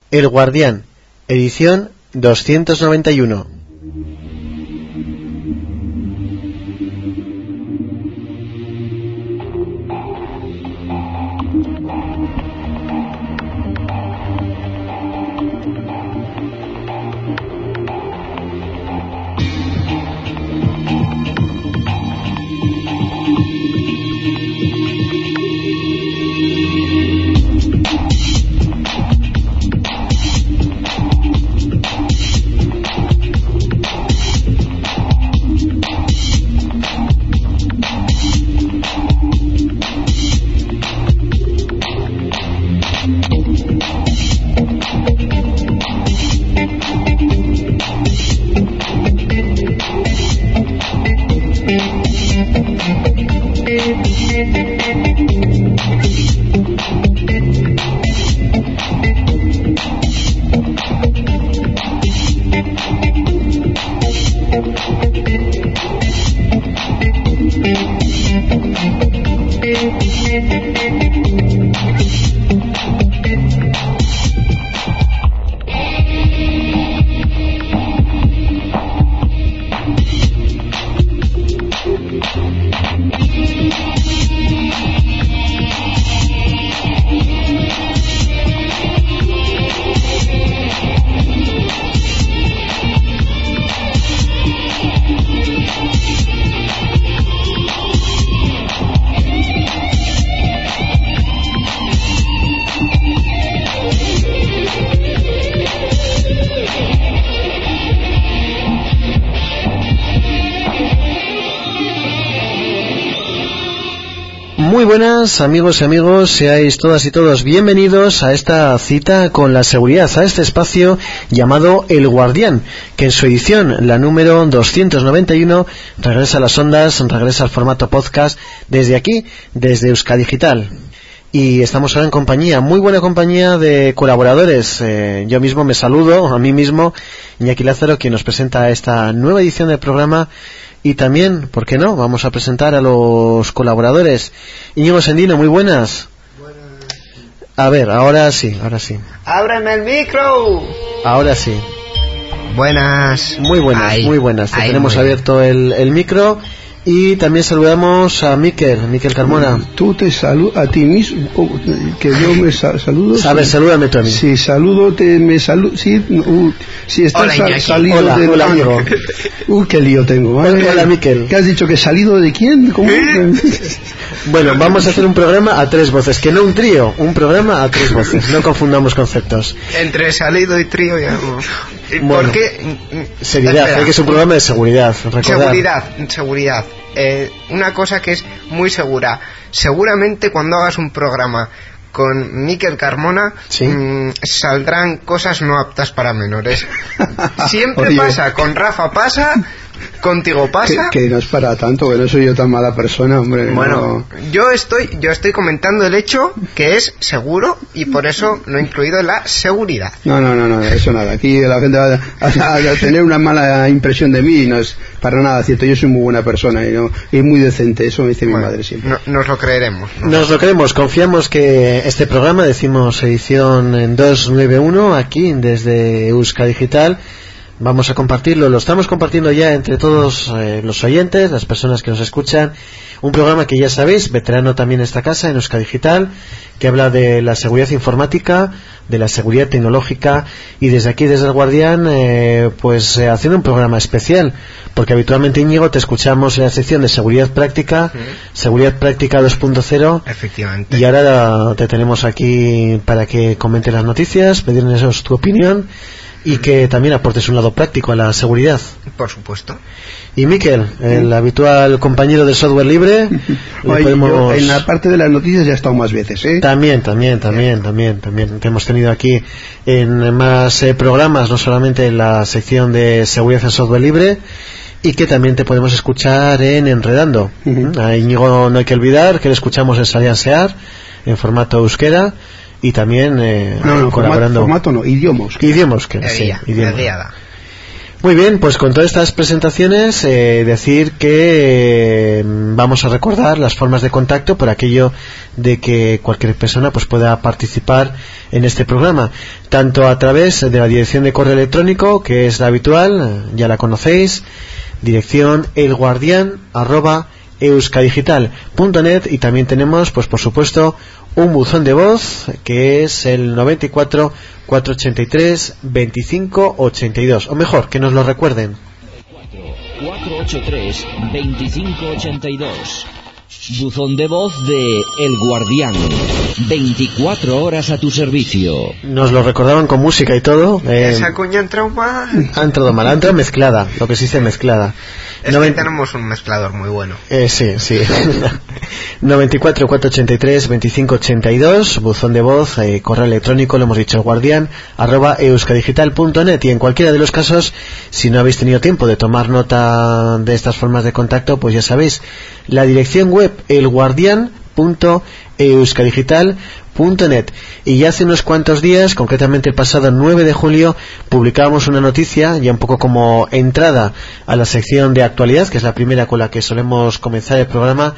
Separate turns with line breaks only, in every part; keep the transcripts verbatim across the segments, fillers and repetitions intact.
El Guardián, edición doscientos noventa y uno. Muy buenas amigos y amigos, seáis todas y todos bienvenidos a esta cita con la seguridad, a este espacio llamado El Guardián, que en su edición, la número doscientos noventa y uno, regresa a las ondas, regresa al formato podcast desde aquí, desde Euskadigital. Y estamos ahora en compañía, muy buena compañía de colaboradores. Eh, yo mismo me saludo, a mí mismo, Iñaki Lázaro, quien nos presenta esta nueva edición del programa. Y también, ¿por qué no? Vamos a presentar a los colaboradores. Íñigo Sendino, muy buenas.
Buenas.
A ver, ahora sí, ahora sí.
¡Ábreme el micro!
Ahora sí.
Buenas.
Muy buenas,
ahí,
muy buenas. Te
ahí,
tenemos
muy
abierto el, el micro. Y también saludamos a Miquel, Miquel Carmona.
Tú te saludas a ti mismo, que yo me sa saludo.
A ver,
sí.
Salúdame tú a mí.
Sí, saludo, te me saludo. Sí, uh, si estás
Hola,
sal, salido
hola,
de.
Hola, amigo.
Uh, qué lío tengo. ¿Vale?
Hola, Miquel.
¿Qué has dicho? ¿Que salido de quién? ¿Cómo?
Bueno, vamos a hacer un programa a tres voces, que no un trío, un programa a tres voces, no confundamos conceptos.
Entre salido y trío ya.
Bueno,
¿Por qué?
Seriedad,
Espera.
que es un programa de seguridad, recordad.
Seguridad, seguridad. Eh, una cosa que es muy segura. Seguramente cuando hagas un programa con Miquel Carmona,
¿sí?
mmm, saldrán cosas no aptas para menores. Siempre
Oye.
pasa, con Rafa pasa, contigo pasa.
Que, que no es para tanto, que no soy yo tan mala persona, hombre.
Bueno,
no.
yo estoy yo estoy comentando el hecho que es seguro y por eso lo he incluido en la seguridad.
No, no, no, no, eso nada. Aquí la gente va a, a, a tener una mala impresión de mí y no es para nada cierto. Yo soy muy buena persona y, no, y muy decente, eso me dice
Bueno,
mi madre siempre.
No, nos lo creeremos. ¿no?
Nos lo creemos, confiamos que este programa, decimos edición en doscientos noventa y uno, aquí desde Euskadigital, vamos a compartirlo, lo estamos compartiendo ya entre todos eh, los oyentes, las personas que nos escuchan. Un programa que ya sabéis, veterano también en esta casa, en Euskadigital, que habla de la seguridad informática, de la seguridad tecnológica, y desde aquí, desde el Guardián, eh, pues eh, haciendo un programa especial, porque habitualmente, Íñigo, te escuchamos en la sección de seguridad práctica,
Sí.
seguridad práctica dos punto cero,
Efectivamente.
y ahora te tenemos aquí para que comentes las noticias, pedirnos tu opinión y que también aportes un lado práctico a la seguridad.
Por supuesto.
Y Miquel, el habitual compañero del software libre, le
Oye,
podemos...
yo en la parte de las noticias ya he estado más veces, ¿eh?
También, también, también, también, también. Te hemos tenido aquí en más eh, programas, no solamente en la sección de seguridad en software libre, y que también te podemos escuchar en Enredando.
Uh-huh.
A Íñigo no hay que olvidar que le escuchamos en Saliansear, en formato euskera, y también eh,
No, no,
colaborando...
formato, formato no, idioma euskera.
Idioma euskera, sí,
Guía,
idioma.
guiada.
Muy bien, pues con todas estas presentaciones eh, decir que eh, vamos a recordar las formas de contacto por aquello de que cualquier persona pues pueda participar en este programa, tanto a través de la dirección de correo electrónico, que es la habitual, ya la conocéis, dirección elguardian arroba euskadigital punto net, y también tenemos pues por supuesto un buzón de voz que es el noventa y cuatro, cuatrocientos ochenta y tres, veinticinco ochenta y dos, o mejor, que nos lo recuerden.
cuatrocientos ochenta y tres, veinticinco ochenta y dos. Buzón de voz de El Guardián, veinticuatro horas a tu servicio.
Nos lo recordaron con música y todo. Eh,
Esa cuña ha entrado mal.
Ha entrado mal, ha entrado mezclada, lo que se dice mezclada.
Es Noven... que tenemos un mezclador muy bueno.
Eh, sí, sí. noventa y cuatro, cuatrocientos ochenta y tres, veinticinco ochenta y dos, buzón de voz, eh, correo electrónico, lo hemos dicho, guardián arroba euskadigital punto net. Y en cualquiera de los casos, si no habéis tenido tiempo de tomar nota de estas formas de contacto, pues ya sabéis, la dirección web elguardian punto euskadigital punto net. Y ya hace unos cuantos días, concretamente el pasado nueve de julio, publicábamos una noticia, ya un poco como entrada a la sección de actualidad, que es la primera con la que solemos comenzar el programa,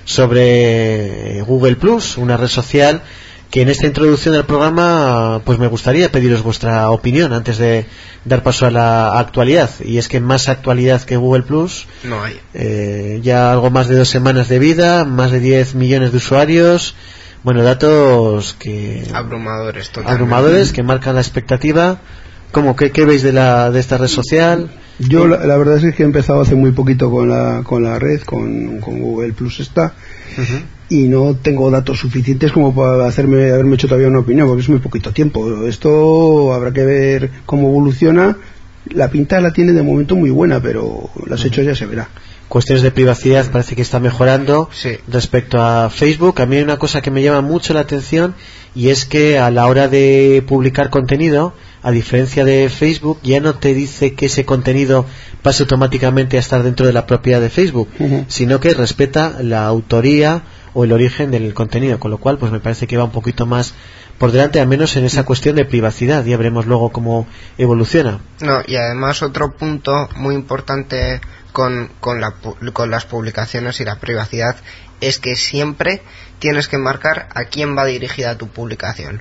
sobre Google Plus, una red social que en esta introducción del programa pues me gustaría pediros vuestra opinión antes de dar paso a la actualidad. Y es que más actualidad que Google Plus
no hay.
Eh, ya algo más de dos semanas de vida, más de diez millones de usuarios. Bueno, datos que
abrumadores, totalmente.
abrumadores que marcan la expectativa. ¿Cómo? ¿Qué, qué veis de la de esta red social?
Yo la, la verdad es que he empezado hace muy poquito con la con la red, con, con Google Plus está, uh-huh. y no tengo datos suficientes como para hacerme haberme hecho todavía una opinión, porque es muy poquito tiempo. Esto habrá que ver cómo evoluciona. La pinta la tiene de momento muy buena, pero los uh-huh. hechos ya se verá.
Cuestiones de privacidad parece que está mejorando.
Sí.
Respecto a Facebook, a mí hay una cosa que me llama mucho la atención, y es que a la hora de publicar contenido, a diferencia de Facebook, ya no te dice que ese contenido pase automáticamente a estar dentro de la propiedad de Facebook, uh-huh. sino que respeta la autoría o el origen del contenido, con lo cual pues me parece que va un poquito más por delante, al menos en esa cuestión de privacidad. Ya veremos luego cómo evoluciona.
No, y además otro punto muy importante con, con, la, con las publicaciones y la privacidad es que siempre tienes que marcar a quién va dirigida tu publicación.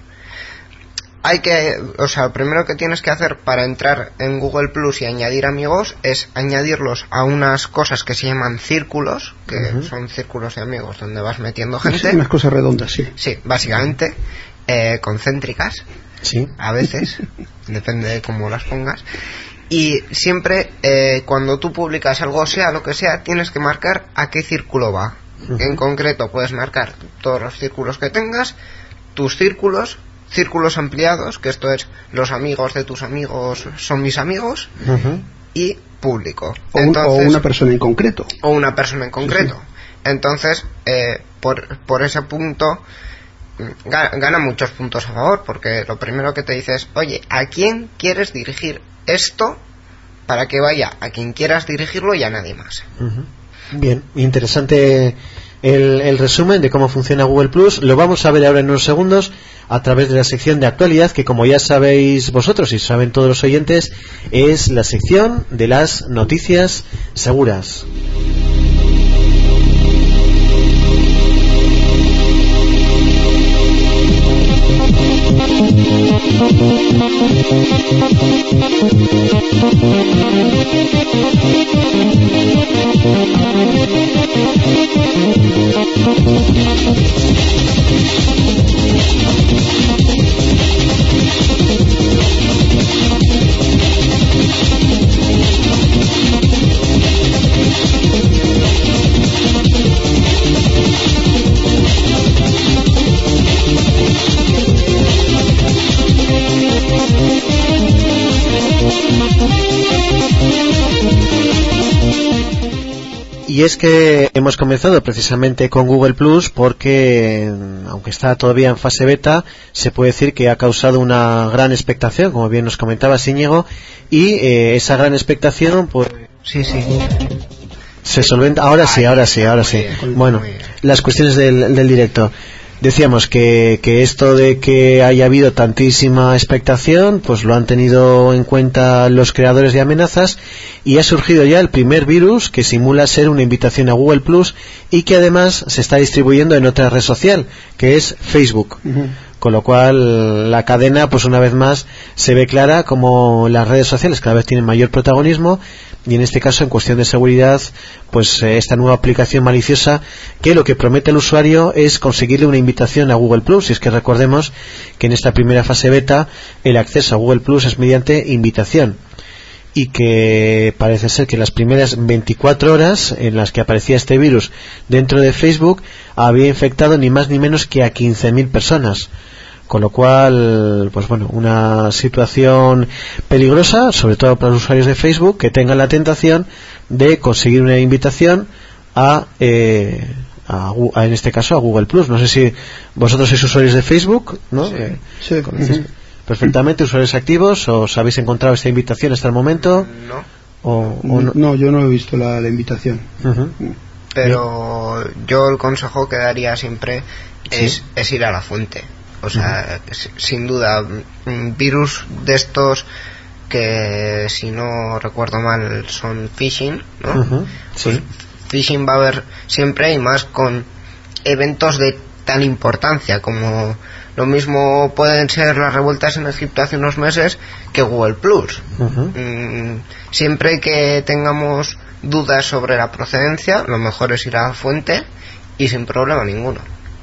Hay que, o sea, lo primero que tienes que hacer para entrar en Google Plus y añadir amigos es añadirlos a unas cosas que se llaman círculos, que uh-huh. son círculos de amigos donde vas metiendo gente.
Sí, unas cosas redondas, sí.
Sí, básicamente, eh, concéntricas,
sí.
a veces, depende de cómo las pongas. Y siempre, eh, cuando tú publicas algo, sea lo que sea, tienes que marcar a qué círculo va. Uh-huh. En concreto, puedes marcar todos los círculos que tengas, tus círculos, círculos ampliados, que esto es los amigos de tus amigos son mis amigos, uh-huh. y público.
O, Entonces, un, o una persona en concreto.
O una persona en concreto. Sí, sí. Entonces, eh, por, por ese punto, gana, gana muchos puntos a favor, porque lo primero que te dice es, oye, ¿a quién quieres dirigir esto para que vaya a quien quieras dirigirlo y a nadie más?
Uh-huh. Bien, interesante el, el resumen de cómo funciona Google Plus. Lo vamos a ver ahora en unos segundos a través de la sección de actualidad, que como ya sabéis vosotros y saben todos los oyentes, es la sección de las noticias seguras. Y es que hemos comenzado precisamente con Google Plus porque, aunque está todavía en fase beta, se puede decir que ha causado una gran expectación, como bien nos comentaba Íñigo, y eh, esa gran expectación, pues
sí, sí,
se solventa. Ahora sí, ahora sí, ahora sí. Bueno, las cuestiones del, del directo. Decíamos que, que esto de que haya habido tantísima expectación, pues lo han tenido en cuenta los creadores de amenazas, y ha surgido ya el primer virus que simula ser una invitación a Google Plus y que además se está distribuyendo en otra red social, que es Facebook. Uh-huh. Con lo cual la cadena, pues una vez más, se ve clara como las redes sociales cada vez tienen mayor protagonismo, y en este caso, en cuestión de seguridad, pues eh, esta nueva aplicación maliciosa, que lo que promete el usuario es conseguirle una invitación a Google Plus. Y es que recordemos que en esta primera fase beta el acceso a Google Plus es mediante invitación, y que parece ser que las primeras veinticuatro horas en las que aparecía este virus dentro de Facebook había infectado ni más ni menos que a quince mil personas. Con lo cual, pues bueno, una situación peligrosa, sobre todo para los usuarios de Facebook, que tengan la tentación de conseguir una invitación a, eh, a, a en este caso, a Google Plus. No sé si vosotros sois usuarios de Facebook, ¿no?
Sí,
eh,
sí.
¿Conocéis perfectamente, usuarios activos? ¿O os habéis encontrado esta invitación hasta el momento?
No.
O, o no?
no, yo no he visto la, la invitación.
Uh-huh.
Pero yo el consejo que daría siempre es, ¿sí? es ir a la fuente. O sea, uh-huh. sin duda, un virus de estos que, si no recuerdo mal, son phishing, ¿no?
Uh-huh. Sí.
Pues phishing va a haber siempre, y más con eventos de tal importancia como lo mismo pueden ser las revueltas en Egipto hace unos meses que Google Plus. Uh-huh. Mm, siempre que tengamos dudas sobre la procedencia, lo mejor es ir a la fuente y sin problema ninguno.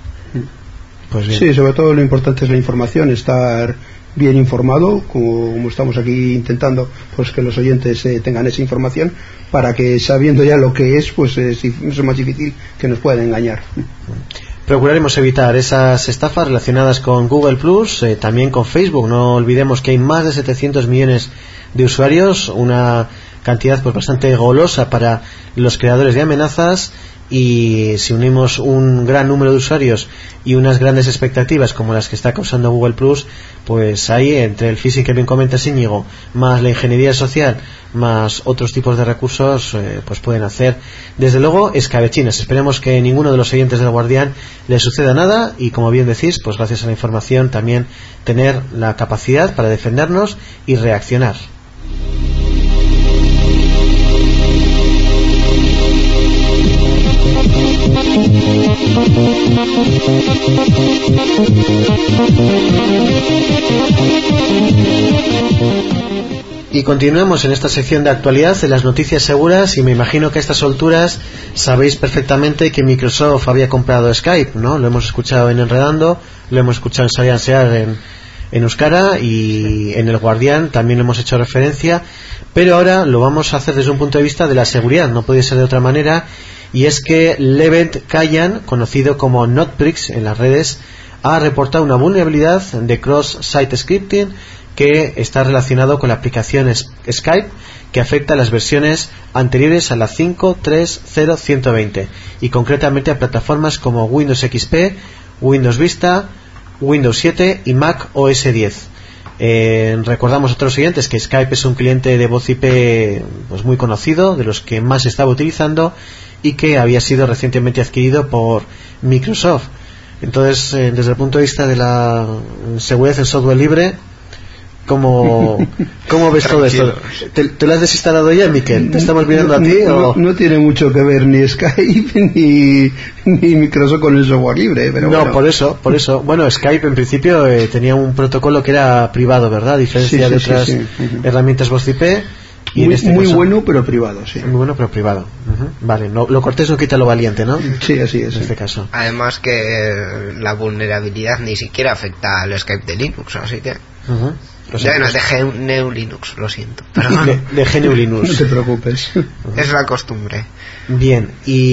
Pues bien.
Sí, sobre todo lo importante es la información, estar bien informado, como, como estamos aquí intentando, pues que los oyentes eh, tengan esa información, para que, sabiendo ya lo que es, pues es, es más difícil que nos puedan engañar.
Procuraremos evitar esas estafas relacionadas con Google Plus, eh, también con Facebook. No olvidemos que hay más de setecientos millones de usuarios, una cantidad pues bastante golosa para los creadores de amenazas, y si unimos un gran número de usuarios y unas grandes expectativas como las que está causando Google Plus, pues ahí, entre el phishing que bien comentas, Íñigo, más la ingeniería social, más otros tipos de recursos, eh, pues pueden hacer, desde luego, escabechinas. Esperemos que ninguno de los oyentes del Guardián le suceda nada, y como bien decís, pues gracias a la información también tener la capacidad para defendernos y reaccionar. Y continuamos en esta sección de actualidad de las noticias seguras, y me imagino que a estas alturas sabéis perfectamente que Microsoft había comprado Skype, ¿no? Lo hemos escuchado en Enredando, lo hemos escuchado en Sabian Sear en, en Euskara, y en El Guardián también lo hemos hecho referencia, pero ahora lo vamos a hacer desde un punto de vista de la seguridad, no podía ser de otra manera. Y es que Levent Kayan, conocido como Notbricks en las redes, ha reportado una vulnerabilidad de cross-site scripting que está relacionado con la aplicación Skype, que afecta a las versiones anteriores a la cinco punto tres punto cero punto ciento veinte, y concretamente a plataformas como Windows X P, Windows Vista, Windows siete y Mac O S diez. Eh, recordamos a otros oyentes que Skype es un cliente de voz I P pues muy conocido, de los que más se estaba utilizando, y que había sido recientemente adquirido por Microsoft. Entonces, eh, desde el punto de vista de la seguridad en software libre, ¿cómo, cómo ves todo esto? ¿Te, ¿Te lo has desinstalado ya, Miquel? ¿Te estamos mirando
no,
a ti?
No,
o?
no tiene mucho que ver ni Skype ni, ni Microsoft con el software libre, pero
no,
bueno.
por eso, por eso. Bueno, Skype en principio eh, tenía un protocolo que era privado, ¿verdad? A diferencia
sí, sí,
de otras
sí, sí.
herramientas voz I P. Y
muy
en este
muy
caso,
bueno, pero privado, sí.
Muy bueno, pero privado. Uh-huh. Vale, no, lo cortés no quita lo valiente, ¿no?
Sí, así es.
En este
sí.
caso.
Además que la vulnerabilidad ni siquiera afecta al Skype de Linux, así que...
Uh-huh.
Ya no, de G N U Linux, lo siento. Pero
de, de G N U Linux.
No te preocupes.
Es la costumbre.
Bien,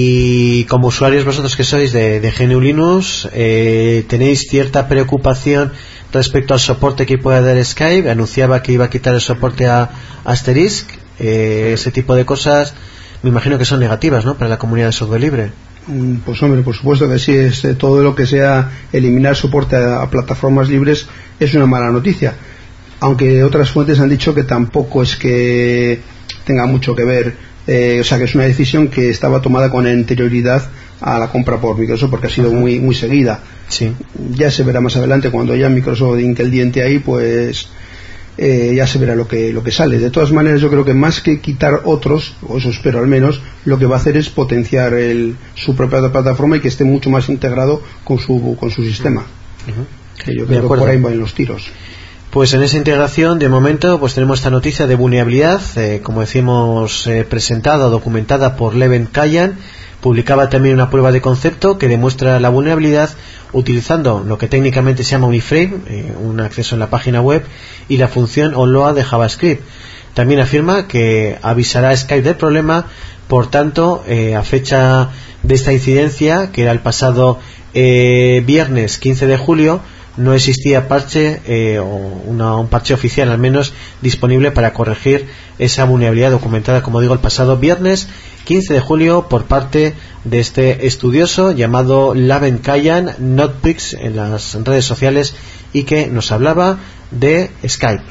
y como usuarios vosotros que sois de, de G N U Linux, eh, ¿tenéis cierta preocupación respecto al soporte que puede dar Skype? Anunciaba que iba a quitar el soporte a Asterisk, eh, ese tipo de cosas me imagino que son negativas, ¿no?, para la comunidad de software libre.
Pues hombre, por supuesto que sí, es, eh, todo lo que sea eliminar soporte a, a plataformas libres es una mala noticia, aunque otras fuentes han dicho que tampoco es que tenga mucho que ver Eh, o sea que es una decisión que estaba tomada con anterioridad a la compra por Microsoft, porque ha sido muy muy seguida.
Sí.
Ya se verá más adelante cuando ya Microsoft hinque el diente ahí, pues eh, ya se verá lo que lo que sale. De todas maneras, yo creo que más que quitar otros, o eso espero al menos, lo que va a hacer es potenciar el, su propia plataforma y que esté mucho más integrado con su con su sistema. Uh-huh. Que yo creo que por ahí van los tiros.
Pues en esa integración, de momento, pues tenemos esta noticia de vulnerabilidad, eh, como decimos, eh, presentada o documentada por Levent Kayan. Publicaba también una prueba de concepto que demuestra la vulnerabilidad utilizando lo que técnicamente se llama un iframe, eh, un acceso en la página web, y la función onload de JavaScript. También afirma que avisará a Skype del problema. Por tanto, eh, a fecha de esta incidencia, que era el pasado eh, viernes quince de julio, no existía parche eh, o una, un parche oficial al menos disponible para corregir esa vulnerabilidad documentada, como digo, el pasado viernes quince de julio por parte de este estudioso llamado Levent Kayan, Notepix en las redes sociales, y que nos hablaba de Skype.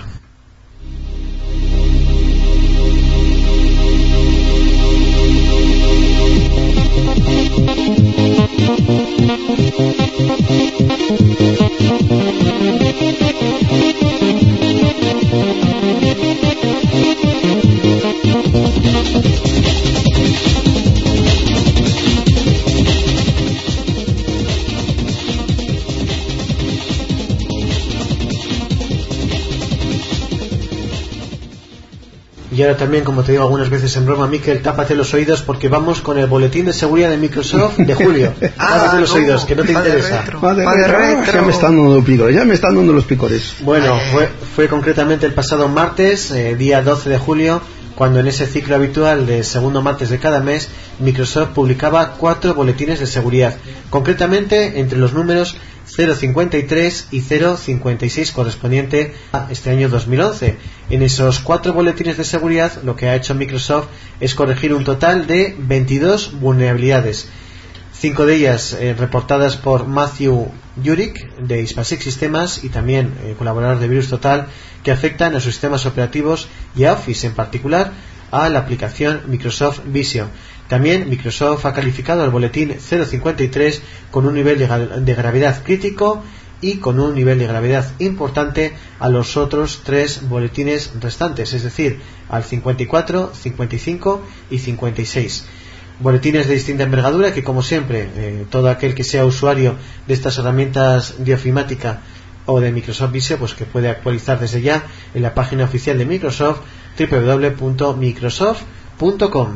Y ahora también, como te digo algunas veces en broma, Miquel, tápate los oídos porque vamos con el boletín de seguridad de Microsoft de julio.
ah,
tápate los
no,
oídos, que no te interesa.
Retro, retro. Retro.
Ya me están dando los picores, ya me están dando los picores.
Bueno, fue, fue concretamente el pasado martes, eh, día doce de julio, cuando en ese ciclo habitual de segundo martes de cada mes, Microsoft publicaba cuatro boletines de seguridad, concretamente entre los números cero cincuenta y tres y cero cincuenta y seis correspondiente a este año dos mil once. En esos cuatro boletines de seguridad lo que ha hecho Microsoft es corregir un total de veintidós vulnerabilidades, cinco de ellas eh, reportadas por Matthew Yurik de Hispasec Sistemas y también eh, colaborador de Virus Total, que afectan a sus sistemas operativos y a Office, en particular a la aplicación Microsoft Visio. También Microsoft ha calificado el boletín cero cincuenta y tres con un nivel de, de gravedad crítico y con un nivel de gravedad importante a los otros tres boletines restantes, es decir, al cincuenta y cuatro, cincuenta y cinco y cincuenta y seis. Boletines de distinta envergadura que, como siempre, eh, todo aquel que sea usuario de estas herramientas de ofimática o de Microsoft Visio, pues que puede actualizar desde ya en la página oficial de Microsoft, doble u doble u doble u punto microsoft punto com.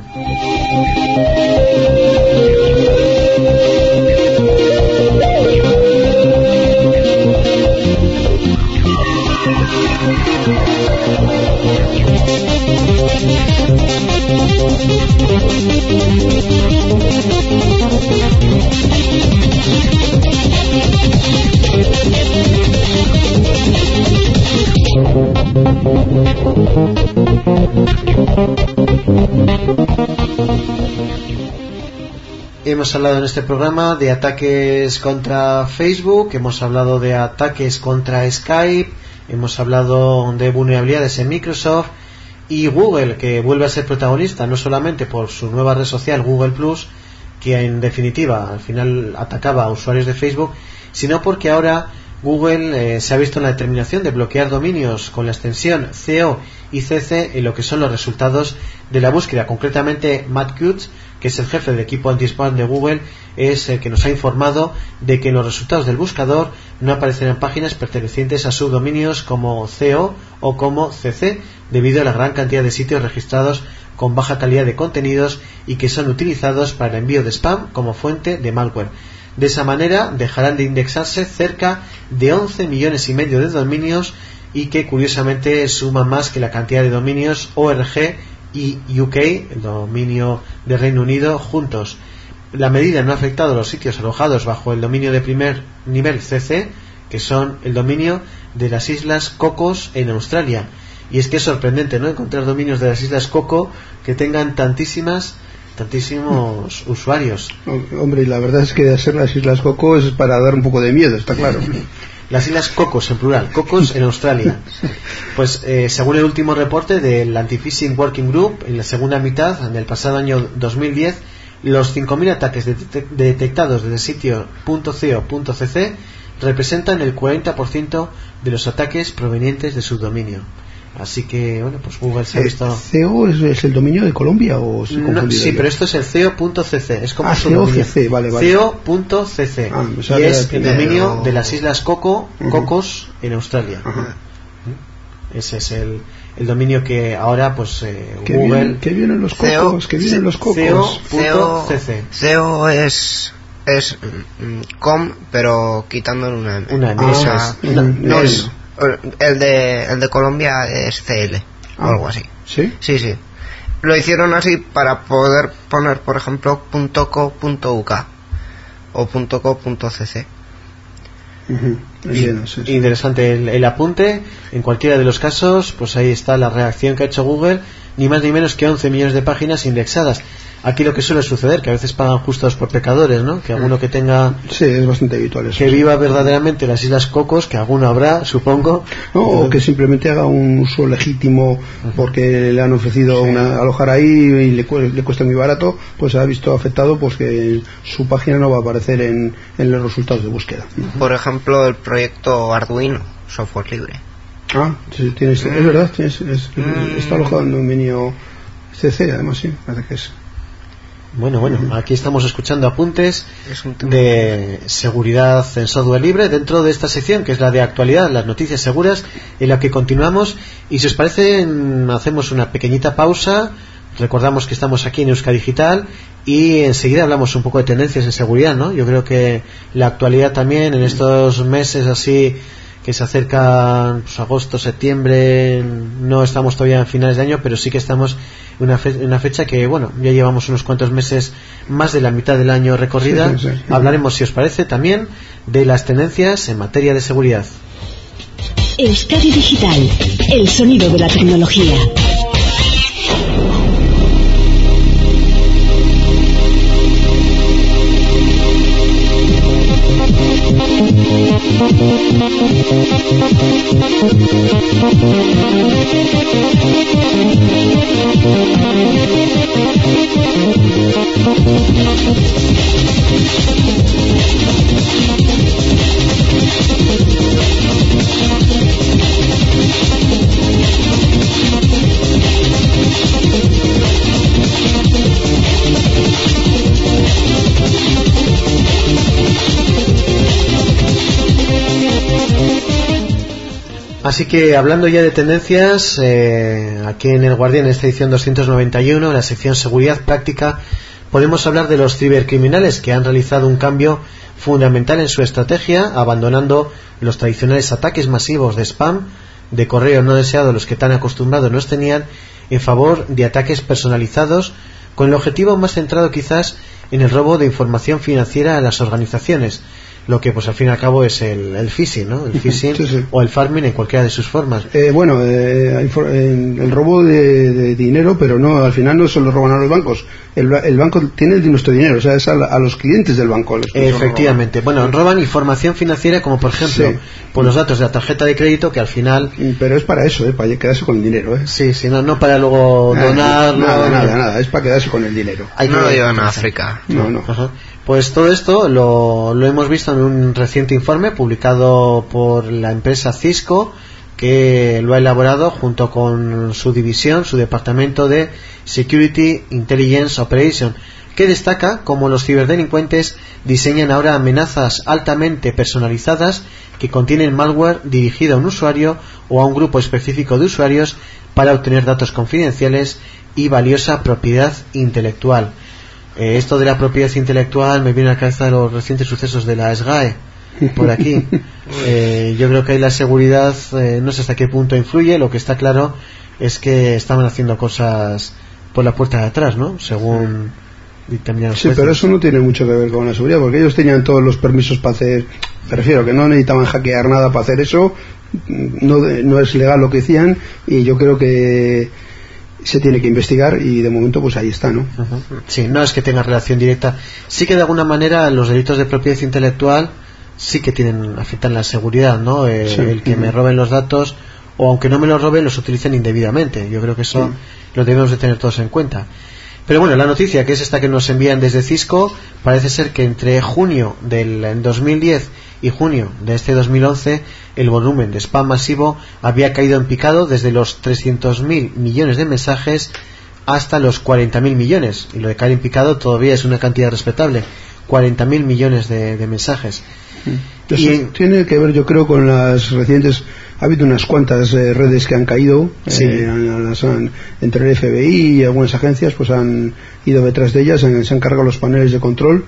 Hemos hablado en este programa de ataques contra Facebook, hemos hablado de ataques contra Skype, hemos hablado de vulnerabilidades en Microsoft y Google, que vuelve a ser protagonista no solamente por su nueva red social Google Plus, que en definitiva al final atacaba a usuarios de Facebook, sino porque ahora Google eh, se ha visto en la determinación de bloquear dominios con la extensión C O y C C en lo que son los resultados de la búsqueda. Concretamente, Matt Cutts, que es el jefe del equipo anti-spam de Google, es el que nos ha informado de que en los resultados del buscador no aparecerán páginas pertenecientes a subdominios como C O o como C C, debido a la gran cantidad de sitios registrados con baja calidad de contenidos y que son utilizados para el envío de spam como fuente de malware. De esa manera dejarán de indexarse cerca de once millones y medio de dominios, y que curiosamente suman más que la cantidad de dominios O R G y U K, el dominio de Reino Unido, juntos. La medida no ha afectado a los sitios alojados bajo el dominio de primer nivel C C, que son el dominio de las Islas Cocos en Australia. Y es que es sorprendente, ¿no?, encontrar dominios de las Islas Coco que tengan tantísimas tantísimos usuarios.
Hombre, y la verdad es que hacer las Islas Coco es para dar un poco de miedo, está claro.
Las Islas Cocos, en plural, Cocos en Australia. Pues eh, según el último reporte del Anti-Phishing Working Group, en la segunda mitad del pasado año dos mil diez, los cinco mil ataques de de detectados desde el sitio .co.cc representan el cuarenta por ciento de los ataques provenientes de su dominio. Así que, bueno, pues Google se ha visto...
¿C O es, es el dominio de Colombia o se
no, sí,
yo?
pero esto es el co.cc, es como
ah,
su dominio.
C O C C, vale, vale.
co.cc
Ah,
y es el dominio
pero...
de las Islas Coco,
uh-huh.
Cocos en Australia.
Uh-huh.
Ese es el, el dominio que ahora, pues, eh,
que
Google...
Vienen, que vienen los cocos, que vienen los cocos.
co.cc.
C O es... es mm, com, pero quitándole una M.
Una M,
ah,
eso
es.
es.
No,
no,
no
no
es. El de, el de Colombia es C L o
ah,
algo así.
¿Sí?
Sí, sí. Lo hicieron así para poder poner, por ejemplo, .co.uk o .co.cc.
Uh-huh. Bien, sí, sí.
Interesante el, el apunte. En cualquiera de los casos, pues ahí está la reacción que ha hecho Google, ni más ni menos que once millones de páginas indexadas. Aquí lo que suele suceder, que a veces pagan justos por pecadores, ¿no? Que alguno que tenga...
Sí, es bastante habitual eso.
Que viva verdaderamente las Islas Cocos, que alguno habrá, supongo.
No, o que simplemente haga un uso legítimo porque le han ofrecido sí. una, alojar ahí y le, le cuesta muy barato, pues ha visto afectado pues que su página no va a aparecer en, en los resultados de búsqueda.
Por ejemplo, el proyecto Arduino, software libre.
Ah, sí, tienes, es verdad, tienes, es, mm. está alojado en dominio C C, además, sí, parece que es.
Bueno, bueno, aquí estamos escuchando apuntes de seguridad en software libre dentro de esta sección que es la de actualidad, las noticias seguras, en la que continuamos. Y si os parece, hacemos una pequeñita pausa. Recordamos que estamos aquí en Euskadi Digital y enseguida hablamos un poco de tendencias en seguridad, ¿no? Yo creo que la actualidad también en estos meses así que se acercan, pues, agosto, septiembre, no estamos todavía en finales de año, pero sí que estamos en una, fe- una fecha que, bueno, ya llevamos unos cuantos meses, más de la mitad del año recorrida. Sí, sí, sí. Hablaremos, si os parece, también de las tendencias en materia de seguridad.
Euskadi Digital, el sonido de la tecnología.
Así que, hablando ya de tendencias, eh, aquí en El Guardián, en esta edición doscientos noventa y uno, en la sección Seguridad Práctica, podemos hablar de los cibercriminales que han realizado un cambio fundamental en su estrategia, abandonando los tradicionales ataques masivos de spam, de correo no deseado, los que tan acostumbrados nos tenían, en favor de ataques personalizados, con el objetivo más centrado quizás en el robo de información financiera a las organizaciones, lo que pues al fin y al cabo es el, el phishing, ¿no? El phishing sí, sí. O el farming en cualquiera de sus formas.
Eh, bueno, eh, el robo de, de dinero, pero no, al final no se lo roban a los bancos. El, el banco tiene nuestro dinero, o sea, es a, a los clientes del banco.
Efectivamente. Bueno, roban información financiera, como por ejemplo, sí. por los datos de la tarjeta de crédito, que al final.
Pero es para eso, ¿eh? Para quedarse con el dinero, ¿eh?
Sí, sí, no, no para luego
nada,
donarlo.
Nada, nada, nada, es para quedarse con el dinero.
Hay no lo llevan a África.
No, no.
Ajá. Pues todo esto lo, lo hemos visto en un reciente informe publicado por la empresa Cisco, que lo ha elaborado junto con su división, su departamento de Security Intelligence Operation, que destaca cómo los ciberdelincuentes diseñan ahora amenazas altamente personalizadas que contienen malware dirigido a un usuario o a un grupo específico de usuarios para obtener datos confidenciales y valiosa propiedad intelectual. Eh, esto de la propiedad intelectual me viene a la cabeza de los recientes sucesos de la S G A E por aquí. Eh, yo creo que ahí la seguridad eh, no sé hasta qué punto influye. Lo que está claro es que estaban haciendo cosas por la puerta de atrás, ¿no? Según dictaminan los
sí,
jueces.
pero eso no tiene mucho que ver con la seguridad, porque ellos tenían todos los permisos para hacer. Me refiero que no necesitaban hackear nada para hacer eso. No, no es legal lo que hacían, y yo creo que se tiene que investigar y de momento pues ahí está, ¿no?
Uh-huh. Sí, no es que tenga relación directa. Sí que de alguna manera los delitos de propiedad intelectual sí que tienen, afectan la seguridad, ¿no? Eh, sí. El que uh-huh. me roben los datos, o aunque no me los roben, los utilicen indebidamente. Yo creo que eso uh-huh. lo debemos de tener todos en cuenta. Pero bueno, la noticia, que es esta que nos envían desde Cisco, parece ser que entre junio del dos mil diez y junio de este dos mil once el volumen de spam masivo había caído en picado desde los trescientos mil millones de mensajes hasta los cuarenta mil millones. Y lo de caer en picado todavía es una cantidad respetable, cuarenta mil millones de, de mensajes.
Eso y, tiene que ver, yo creo, con las recientes. Ha habido unas cuantas eh, redes que han caído, sí. eh, las han, entre el F B I y algunas agencias pues han ido detrás de ellas, han, se han cargado los paneles de control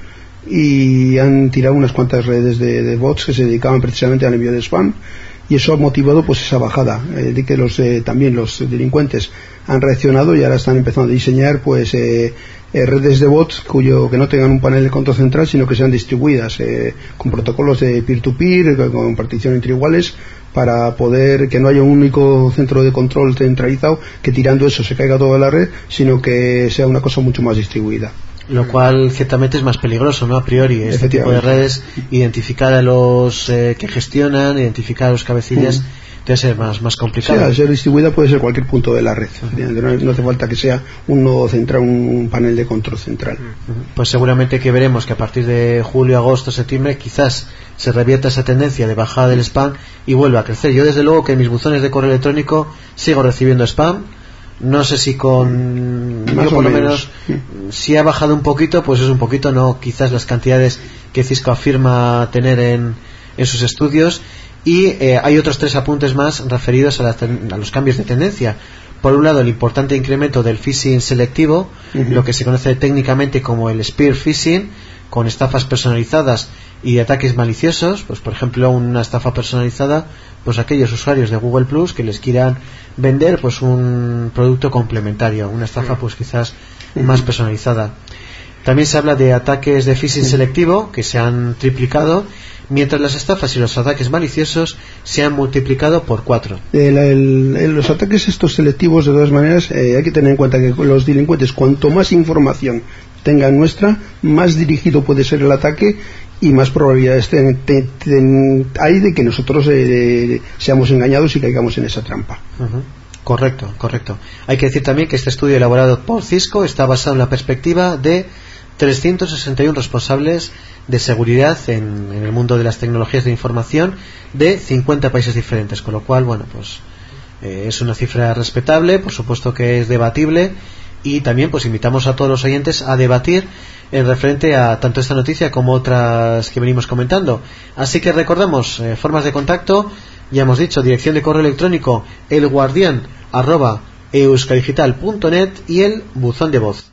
y han tirado unas cuantas redes de, de bots que se dedicaban precisamente al envío de spam, y eso ha motivado pues esa bajada, eh, de que los eh, también los delincuentes han reaccionado y ahora están empezando a diseñar pues eh, eh, redes de bots cuyo que no tengan un panel de control central, sino que sean distribuidas eh, con protocolos de peer-to-peer, con partición entre iguales, para poder que no haya un único centro de control centralizado que tirando eso se caiga toda la red, sino que sea una cosa mucho más distribuida.
Lo cual ciertamente es más peligroso, ¿no? A priori, este tipo de redes, identificar a los eh, que gestionan, identificar a los cabecillas, mm. debe ser más, más complicado.
Sí, al ser distribuida puede ser cualquier punto de la red. Uh-huh. No, no hace falta que sea un nodo central, un panel de control central.
Uh-huh. Pues seguramente que veremos que a partir de julio, agosto, septiembre, quizás se revierta esa tendencia de bajada del spam y vuelva a crecer. Yo desde luego que en mis buzones de correo electrónico sigo recibiendo spam. No sé si con
más
yo por lo
menos,
menos si ha bajado un poquito, pues es un poquito, no quizás las cantidades que Cisco afirma tener en, en sus estudios. Y eh, hay otros tres apuntes más referidos a, la, a los cambios de tendencia. Por un lado, el importante incremento del phishing selectivo, uh-huh. lo que se conoce técnicamente como el spear phishing, con estafas personalizadas y ataques maliciosos. Pues por ejemplo, una estafa personalizada, pues aquellos usuarios de Google Plus que les quieran vender pues un producto complementario, una estafa pues quizás más personalizada. También se habla de ataques de phishing selectivo que se han triplicado, mientras las estafas y los ataques maliciosos se han multiplicado por cuatro.
El, el, el, los ataques estos selectivos, de todas maneras, eh, hay que tener en cuenta que los delincuentes, cuanto más información tengan nuestra, más dirigido puede ser el ataque y más probabilidades ten, ten, ten, hay de que nosotros eh, seamos engañados y caigamos en esa trampa.
Uh-huh. Correcto, correcto. Hay que decir también que este estudio elaborado por Cisco está basado en la perspectiva de trescientos sesenta y uno responsables de seguridad en, en el mundo de las tecnologías de información de cincuenta países diferentes, con lo cual, bueno, pues eh, es una cifra respetable, por supuesto que es debatible, y también pues invitamos a todos los oyentes a debatir en referente a tanto esta noticia como otras que venimos comentando. Así que recordamos eh, formas de contacto, ya hemos dicho, dirección de correo electrónico elguardian arroba euskadigital punto net y el buzón de voz.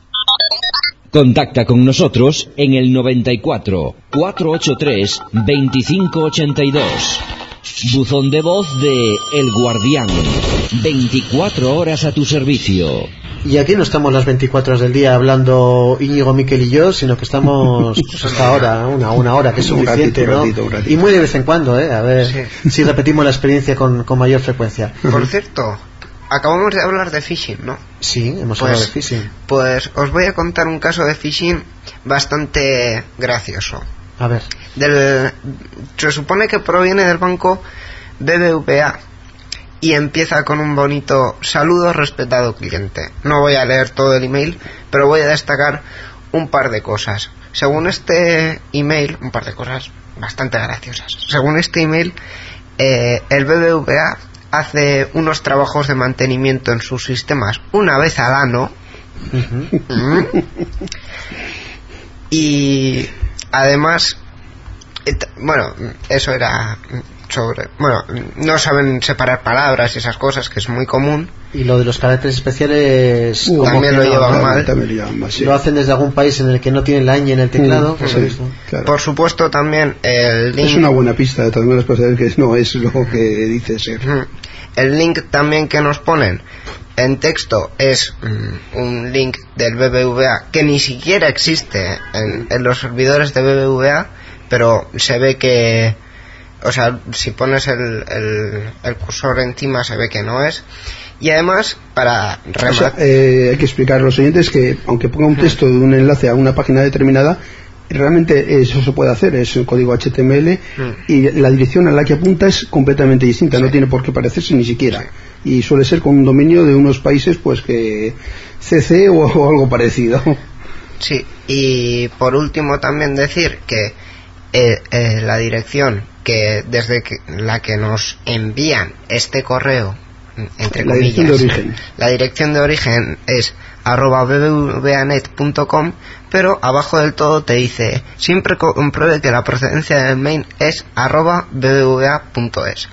Contacta con nosotros en el noventa y cuatro, cuatrocientos ochenta y tres, veinticinco ochenta y dos. Buzón de voz de El Guardián. veinticuatro horas a tu servicio.
Y aquí no estamos las veinticuatro horas del día hablando Íñigo, Miquel y yo, sino que estamos pues hasta ahora, una, una hora, que es suficiente,
un ratito,
¿no?
un ratito, un ratito.
Y muy de vez en cuando, ¿eh? A ver sí. si repetimos la experiencia con, con mayor frecuencia.
Por cierto, acabamos de hablar de phishing, ¿no?
Sí, hemos
pues,
hablado de phishing.
Pues os voy a contar un caso de phishing bastante gracioso.
A ver.
Del, se supone que proviene del banco B B V A y empieza con un bonito saludo, respetado cliente. No voy a leer todo el email, pero voy a destacar un par de cosas. Según este email, un par de cosas bastante graciosas. Según este email, eh, el B B V A hace unos trabajos de mantenimiento en sus sistemas una vez al año. Uh-huh. Mm. Y además, et, bueno, eso era sobre, bueno, no saben separar palabras y esas cosas, que es muy común.
Y lo de los caracteres especiales
uh, también lo llevan mal.
También lo llevan mal, sí.
Lo hacen desde algún país en el que no tienen la ñ en el teclado.
Uh, sí, claro.
Por supuesto también el link.
Es una buena pista de todas maneras para saber que no es lo que dice ser.
Uh, el link también que nos ponen en texto es um, un link del B B V A que ni siquiera existe en, en los servidores de B B V A, pero se ve que, o sea, si pones el, el, el cursor encima se ve que no es. Y además, para rematar...
O sea, eh, hay que explicar a los oyentes que, aunque ponga un texto de un enlace a una página determinada, realmente eso se puede hacer, es un código H T M L mm. y la dirección a la que apunta es completamente distinta, sí. No tiene por qué parecerse ni siquiera. Sí. Y suele ser con un dominio de unos países pues que C C o, o algo parecido.
Sí, y por último también decir que eh, eh, la dirección que desde que, la que nos envían este correo, entre
la
comillas,
dirección de origen.
La dirección de origen es arroba bbvanet punto com, pero abajo del todo te dice siempre compruebe que la procedencia del mail es arroba bbva punto es.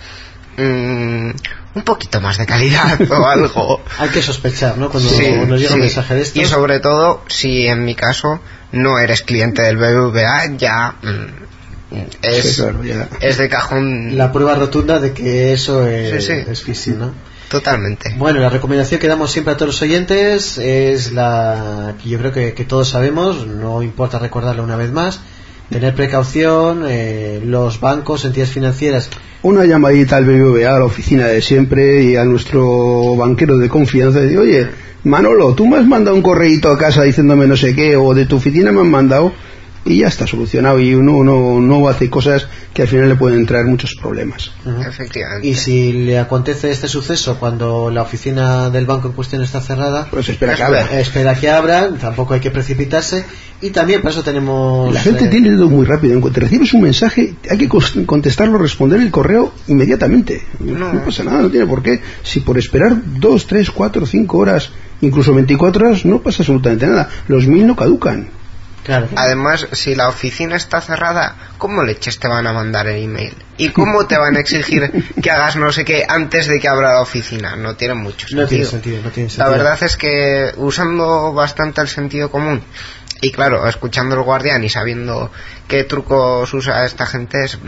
Mm, un poquito más de calidad o algo.
Hay que sospechar, ¿no? Cuando
sí,
nos llega
sí.
un mensaje de estos.
Y sobre todo, si en mi caso no eres cliente del B B V A, ya mm, es,
sí, claro, ya
es de cajón.
La prueba rotunda de que eso es,
sí, sí.
es phishing, ¿no?
Totalmente.
Bueno, la recomendación que damos siempre a todos los oyentes es la que yo creo que, que todos sabemos, no importa recordarla una vez más: tener precaución, eh, los bancos, entidades financieras.
Una llamadita al B B V A, a la oficina de siempre, y a nuestro banquero de confianza, y decir, oye, Manolo, tú me has mandado un correíto a casa diciéndome no sé qué, o de tu oficina me han mandado, y ya está solucionado, y uno, uno no hace cosas que al final le pueden traer muchos problemas.
Uh-huh. Efectivamente.
Y si le acontece este suceso cuando la oficina del banco en cuestión está cerrada,
pues espera que abra.
Espera que abra, tampoco hay que precipitarse. Y también para eso tenemos...
La gente eh... tiene todo muy rápido. En cuanto recibes un mensaje, hay que contestarlo, responder el correo inmediatamente. No, no pasa nada, no tiene por qué. Si por esperar dos, tres, cuatro, cinco horas, incluso veinticuatro horas, no pasa absolutamente nada. Los mails no caducan.
Claro.
Además, si la oficina está cerrada, ¿cómo leches te van a mandar el email? ¿Y cómo te van a exigir que hagas no sé qué antes de que abra la oficina? No tiene mucho sentido.
No tiene sentido, no tiene sentido.
La verdad es que usando bastante el sentido común y claro, escuchando el Guardián y sabiendo qué trucos usa esta gente, es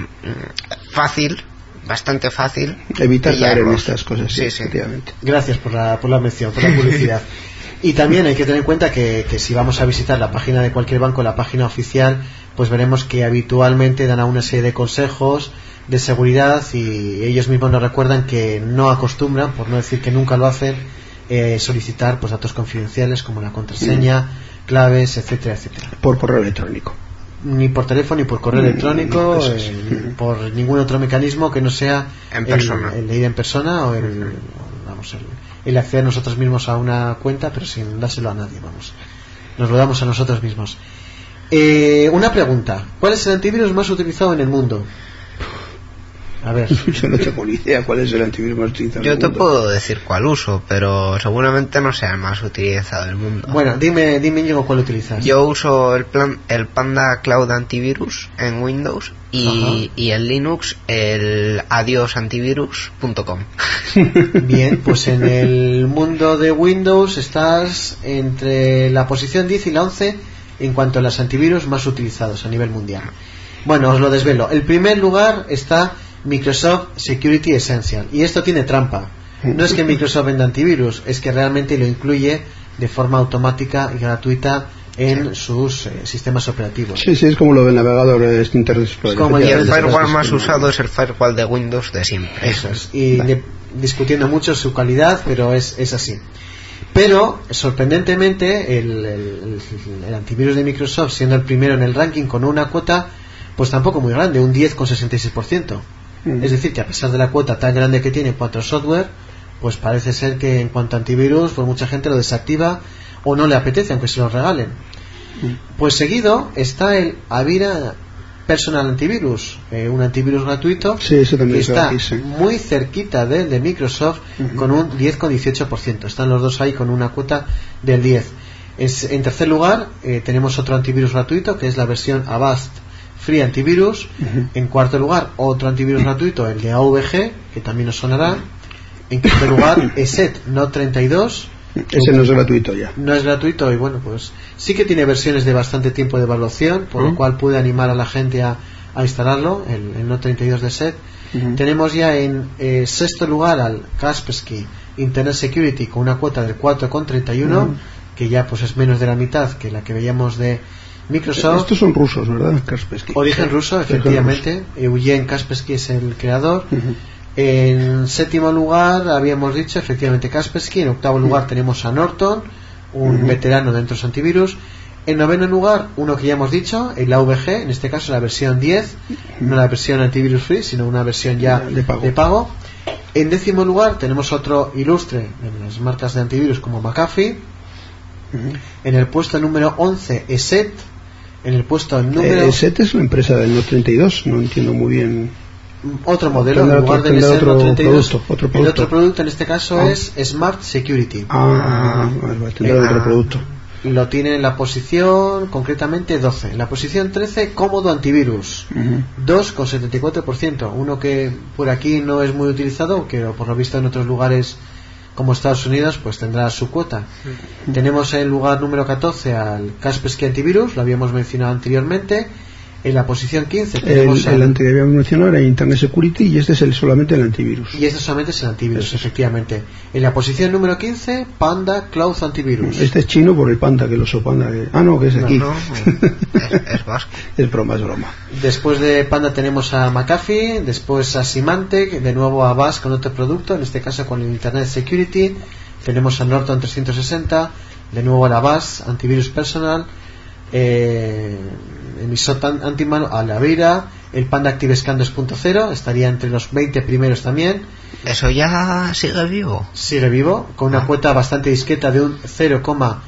fácil, bastante fácil
evitar caer en estas cosas.
Sí, sí.
Gracias por la, por la mención, por la publicidad. Y también hay que tener en cuenta que, que si vamos a visitar la página de cualquier banco, la página oficial, pues veremos que habitualmente dan a una serie de consejos de seguridad y ellos mismos nos recuerdan que no acostumbran, por no decir que nunca lo hacen, eh, solicitar pues datos confidenciales como la contraseña, mm. claves, etcétera, etcétera.
Por correo electrónico.
Ni por teléfono, ni por correo mm, electrónico, no, eh, ni por ningún otro mecanismo que no sea
en persona.
El, el de ir en persona o el... Mm. vamos, el, el acceder nosotros mismos a una cuenta, pero sin dárselo a nadie, vamos. Nos lo damos a nosotros mismos. Eh, una pregunta: ¿cuál es el antivirus más utilizado en el mundo? A ver.
Yo no tengo ni idea cuál es el antivirus más utilizado.
Yo
en el
te
mundo.
puedo decir cuál uso, pero seguramente no sea el más utilizado del mundo.
Bueno, dime, dime Íñigo, ¿cuál utilizas?
Yo uso el plan, el Panda Cloud Antivirus en Windows y, y en Linux el adiós antivirus punto com.
Bien, pues en el mundo de Windows estás entre la posición diez y la once en cuanto a los antivirus más utilizados a nivel mundial. Bueno, os lo desvelo. El primer lugar está Microsoft Security Essential, y esto tiene trampa. No es que Microsoft venda antivirus, es que realmente lo incluye de forma automática y gratuita en sus eh, sistemas operativos.
Sí, sí, es como lo del navegador de este Internet Explorer.
Como y el firewall más usado es el firewall de Windows de siempre.
Eso es. Y de, discutiendo mucho su calidad, pero es, es así. Pero, sorprendentemente, el, el, el, el antivirus de Microsoft, siendo el primero en el ranking con una cuota pues tampoco muy grande, un diez coma sesenta y seis por ciento. Mm. Es decir, que a pesar de la cuota tan grande que tiene en cuanto a software, pues parece ser que en cuanto a antivirus, pues mucha gente lo desactiva o no le apetece, aunque se lo regalen. Mm. Pues seguido está el Avira Personal Antivirus, eh, un antivirus gratuito,
sí, eso también
que está
aquí, sí.
muy cerquita del de Microsoft, uh-huh. con un diez coma dieciocho por ciento. Están los dos ahí con una cuota del diez. Es, en tercer lugar, eh, tenemos otro antivirus gratuito, que es la versión Avast Free Antivirus. Uh-huh. En cuarto lugar, otro antivirus gratuito, el de A V G, que también nos sonará. En quinto lugar, ESET Note treinta y dos.
Ese no es gratuito ya.
No es gratuito y bueno, pues sí que tiene versiones de bastante tiempo de evaluación, por uh-huh. lo cual puede animar a la gente a, a instalarlo, el, el Note treinta y dos de ESET. Uh-huh. Tenemos ya en eh, sexto lugar al Kaspersky Internet Security con una cuota del cuatro coma treinta y uno, uh-huh. que ya pues es menos de la mitad que la que veíamos de Microsoft.
Estos son rusos, ¿verdad? Kaspersky.
Origen ruso, efectivamente. Eugen Kaspersky es el creador. Uh-huh. En séptimo lugar habíamos dicho efectivamente Kaspersky. En octavo lugar tenemos a Norton, un uh-huh. veterano dentro de los antivirus. En noveno lugar, uno que ya hemos dicho, el A V G, en este caso la versión diez, no la versión antivirus free, sino una versión ya de pago. De pago. En décimo lugar tenemos otro ilustre en las marcas de antivirus como McAfee. Uh-huh. En el puesto número once, ESET. En el puesto número...
Eh, ESET es una empresa del Note treinta y dos, no entiendo muy bien.
Otro modelo, en lugar del Note treinta y dos,
producto, otro producto.
El otro producto en este caso ah. es Smart Security.
Ah, ah tendrá eh, otro producto.
Lo tiene en la posición concretamente doce. En la posición trece, Cómodo Antivirus, uh-huh. dos coma setenta y cuatro por ciento. Uno que por aquí no es muy utilizado, que por lo visto en otros lugares como Estados Unidos pues tendrá su cuota. Uh-huh. Tenemos en el lugar número catorce al Kaspersky Antivirus, lo habíamos mencionado anteriormente. En la posición quince tenemos
el, el anterior que habíamos mencionado era Internet Security, y este es el, solamente el antivirus.
Y este solamente es el antivirus, Eso. efectivamente. En la posición número quince, Panda Cloud Antivirus.
Este es chino por el Panda, que lo oso Panda. Que... Ah, no, que es aquí.
No, no, es, es vasco.
Es broma, es broma.
Después de Panda tenemos a McAfee, después a Symantec, de nuevo a Avast con otro producto, en este caso con el Internet Security. Tenemos a Norton trescientos sesenta, de nuevo a la Avast, Antivirus Personal. Eh, emisor antimano a la Vira, el Panda ActiveScan dos punto cero estaría entre los veinte primeros también.
¿Eso ya sigue vivo?
Sigue vivo, con una ah. cuota bastante discreta de un cero coma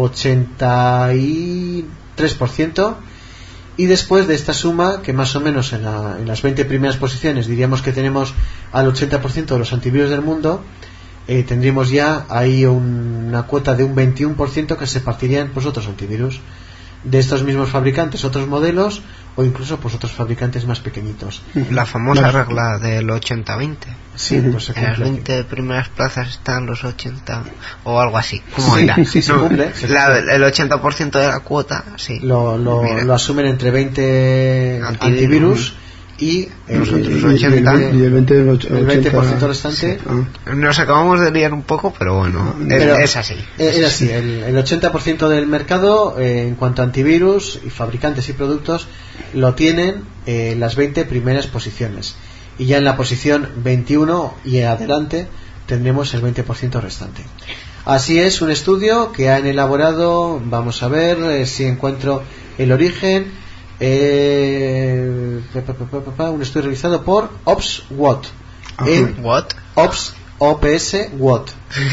ochenta y tres por ciento. Y después de esta suma, que más o menos en, la, en las veinte primeras posiciones diríamos que tenemos al ochenta por ciento de los antivirus del mundo, eh, tendríamos ya ahí un, una cuota de un veintiuno por ciento que se partirían pues otros antivirus de estos mismos fabricantes, otros modelos, o incluso pues otros fabricantes más pequeñitos.
La famosa regla del ochenta veinte.
Sí, pues se
en las veinte primeras plazas están los ochenta o algo así. ¿Cómo
sí,
era?
Sí, se cumple. Se
la, el ochenta por ciento de la cuota, sí.
Lo, lo, lo asumen entre veinte antivirus, antivirus y el,
nosotros ochenta y el veinte,
el veinte por ciento restante.
Sí. Ah. Nos acabamos de liar un poco, pero bueno, es, pero es así.
Es, es así, el, el ochenta por ciento del mercado eh, en cuanto a antivirus y fabricantes y productos lo tienen eh, las veinte primeras posiciones, y ya en la posición veintiuno y en adelante tendremos el veinte por ciento restante. Así es, un estudio que han elaborado, vamos a ver eh, si encuentro el origen. Eh, pa, pa, pa, pa, pa, un estudio realizado por OpsWatt.
Uh-huh. What?
Ops, O P S Watt.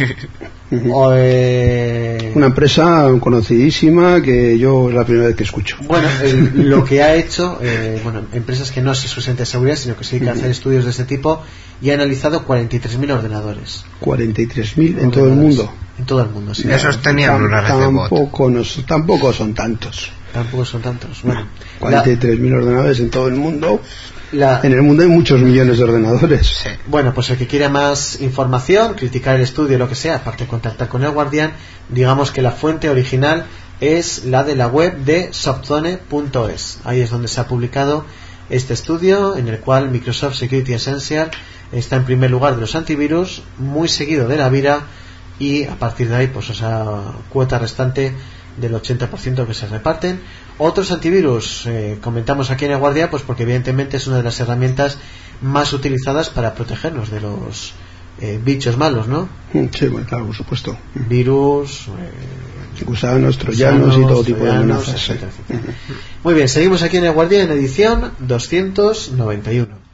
o, eh,
Una empresa conocidísima que yo es la primera vez que escucho.
Bueno, el, lo que ha hecho, eh, bueno, empresas que no se sustentan de seguridad, sino que se dedican uh-huh. a hacer estudios de este tipo, y ha analizado cuarenta y tres mil ordenadores.
cuarenta y tres mil en todo el mundo.
En todo el mundo, sí.
Esos tenían una red de bot.
Tampoco, no, tampoco son tantos.
Tampoco son tantos. Bueno,
cuarenta y tres mil ordenadores en todo el mundo.
La...
En el mundo hay muchos millones de ordenadores.
Sí. Bueno, pues el que quiera más información, criticar el estudio, lo que sea, aparte de contactar con el Guardián, digamos que la fuente original es la de la web de Softzone punto es. Ahí es donde se ha publicado este estudio, en el cual Microsoft Security Essential está en primer lugar de los antivirus, muy seguido de la Vira, y a partir de ahí pues esa cuota restante del ochenta por ciento que se reparten. Otros antivirus, eh, comentamos aquí en el Guardia, pues porque evidentemente es una de las herramientas más utilizadas para protegernos de los eh, bichos malos, ¿no?
Sí, bueno, claro, por supuesto.
Virus, eh,
gusanos, troyanos y todo tipo de amenazas.
Etcétera, etcétera. Uh-huh. Muy bien, seguimos aquí en el Guardia en edición doscientos noventa y uno.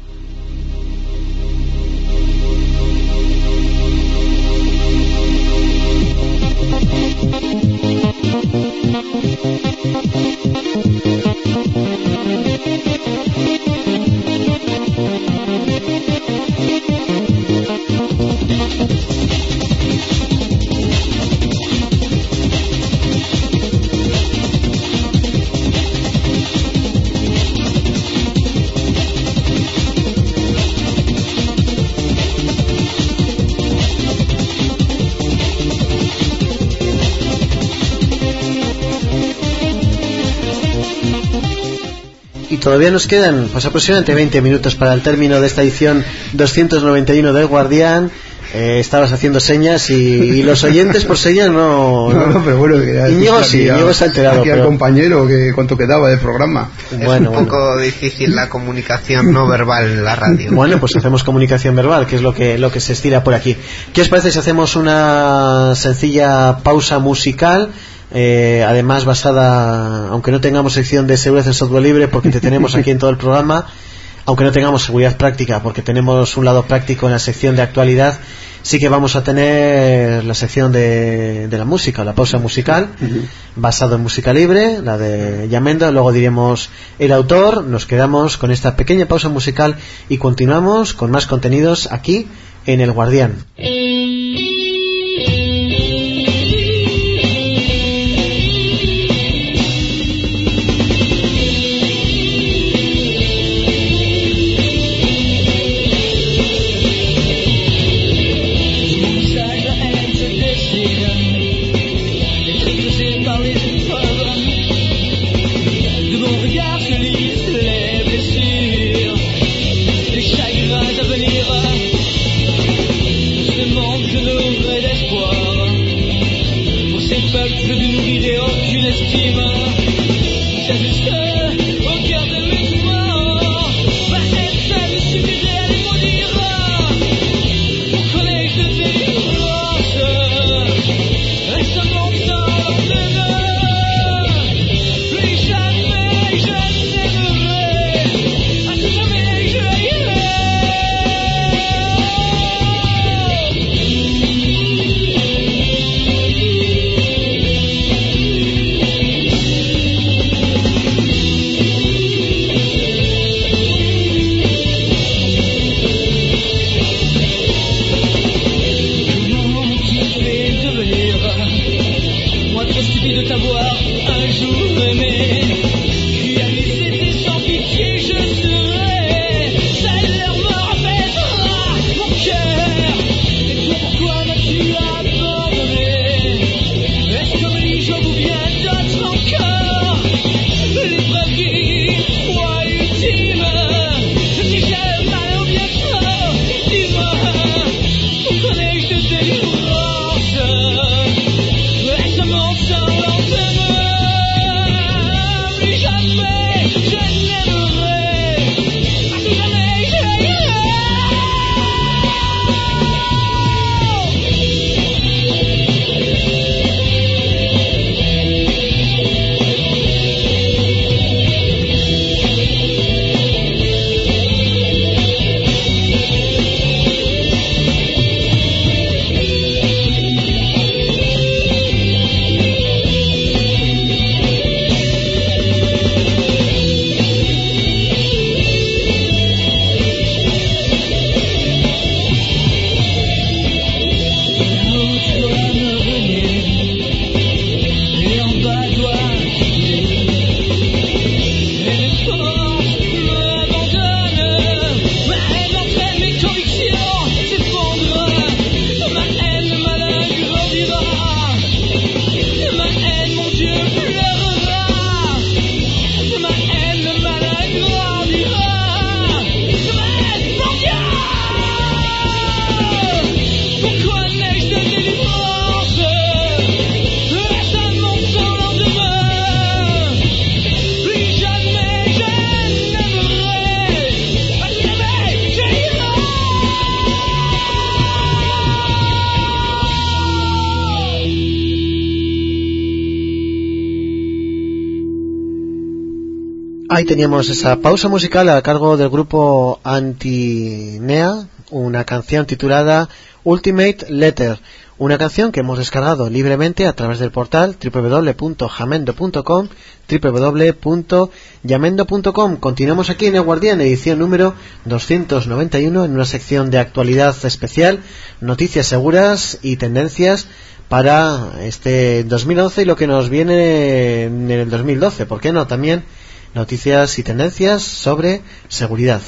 Todavía nos quedan pues aproximadamente veinte minutos para el término de esta edición doscientos noventa y uno del Guardián, Eh, estabas haciendo señas y, y los oyentes por señas no...
No, no, pero bueno...
Íñigo sí, Íñigo se ha enterado.
Aquí
pero...
al compañero, que cuánto quedaba del programa.
Es
bueno,
un poco
bueno.
difícil la comunicación no verbal en la radio.
Bueno, pues hacemos comunicación verbal, que es lo que, lo que se estira por aquí. ¿Qué os parece si hacemos una sencilla pausa musical? Eh, además basada, aunque no tengamos sección de seguridad en software libre, porque te tenemos aquí en todo el programa, aunque no tengamos seguridad práctica, porque tenemos un lado práctico en la sección de actualidad, sí que vamos a tener la sección de, de la música, la pausa musical, uh-huh. basado en música libre, la de Yamendo. Luego diremos el autor. Nos quedamos con esta pequeña pausa musical y continuamos con más contenidos aquí en El Guardián. Ahí teníamos esa pausa musical a cargo del grupo Antinea, una canción titulada Ultimate Letter, una canción que hemos descargado libremente a través del portal doble u doble u doble u punto jamendo punto com, doble u doble u doble u punto yamendo punto com. Continuamos aquí en El Guardián, edición número doscientos noventa y uno, en una sección de actualidad especial, noticias seguras y tendencias para este dos mil once y lo que nos viene en el dos mil doce, ¿por qué no? También noticias y tendencias sobre seguridad.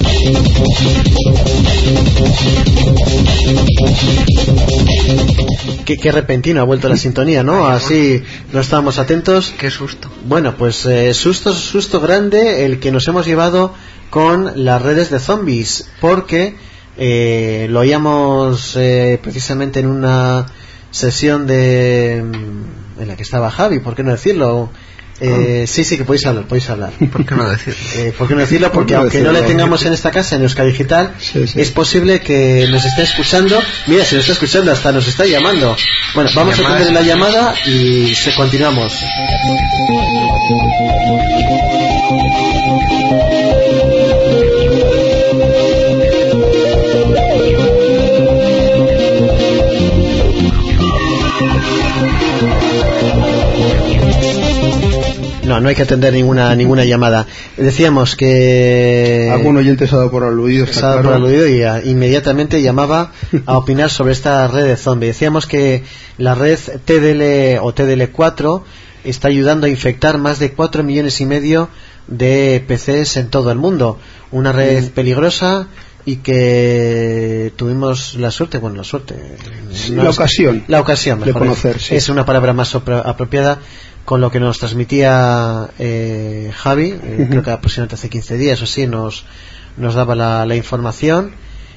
Qué, qué repentino ha vuelto la sintonía, ¿no? Así no estábamos atentos.
Qué susto.
Bueno, pues eh, susto, susto grande el que nos hemos llevado con las redes de zombies, porque Eh, lo oíamos eh, precisamente en una sesión de en la que estaba Javi, ¿por qué no decirlo? Eh, oh. Sí, sí, que podéis hablar, podéis hablar.
¿Por qué no decirlo?
Eh, ¿Por qué no decirlo? Porque aunque no le tengamos en esta casa, en Euskadi Digital, sí, sí. es posible que nos esté escuchando. Mira, si nos está escuchando, hasta nos está llamando. Bueno, vamos a atender la llamada y se continuamos. No, no hay que atender ninguna ninguna llamada. Decíamos que
algún oyente se ha dado por aludido,
se ha dado por aludido y a, inmediatamente llamaba a opinar sobre esta red de zombie. Decíamos que la red T D L o T D L cuatro está ayudando a infectar más de cuatro millones y medio de P Cs en todo el mundo. Una red mm. peligrosa y que tuvimos la suerte, bueno, la suerte,
no la ocasión,
la ocasión mejor,
de conocer, sí.
Es una palabra más apropiada, con lo que nos transmitía eh, Javi, eh, uh-huh. creo que aproximadamente hace quince días o así nos, nos daba la, la información.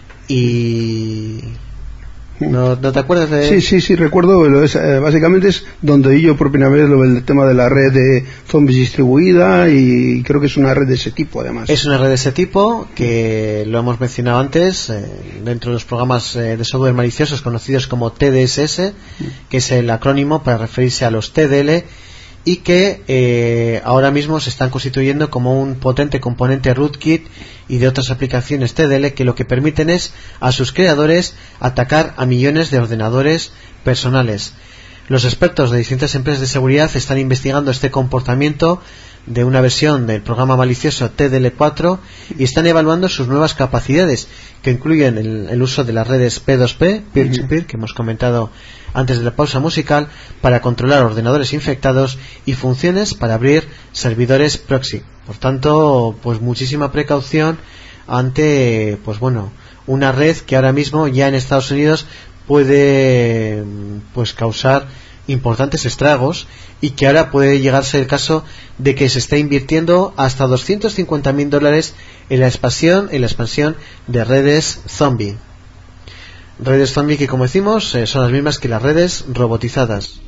Y ¿No, ¿No te acuerdas de...?
Sí, sí, sí, recuerdo. Es, eh, básicamente es donde yo por primera vez lo el tema de la red de zombies distribuida, y creo que es una red de ese tipo, además.
Es una red de ese tipo que lo hemos mencionado antes eh, dentro de los programas eh, de software maliciosos conocidos como T D S S, que es el acrónimo para referirse a los T D L, y que eh, ahora mismo se están constituyendo como un potente componente rootkit y de otras aplicaciones T D L que lo que permiten es a sus creadores atacar a millones de ordenadores personales. Los expertos de distintas empresas de seguridad están investigando este comportamiento de una versión del programa malicioso T D L cuatro y están evaluando sus nuevas capacidades, que incluyen el, el uso de las redes P dos P, peer-to-peer, que hemos comentado antes de la pausa musical, para controlar ordenadores infectados, y funciones para abrir servidores proxy. Por tanto, pues muchísima precaución ante, pues bueno, una red que ahora mismo ya en Estados Unidos puede pues causar importantes estragos, y que ahora puede llegarse el caso de que se esté invirtiendo hasta doscientos cincuenta mil dólares en la expansión en la expansión de redes zombie. Redes zombie que, como decimos, eh, son las mismas que las redes robotizadas.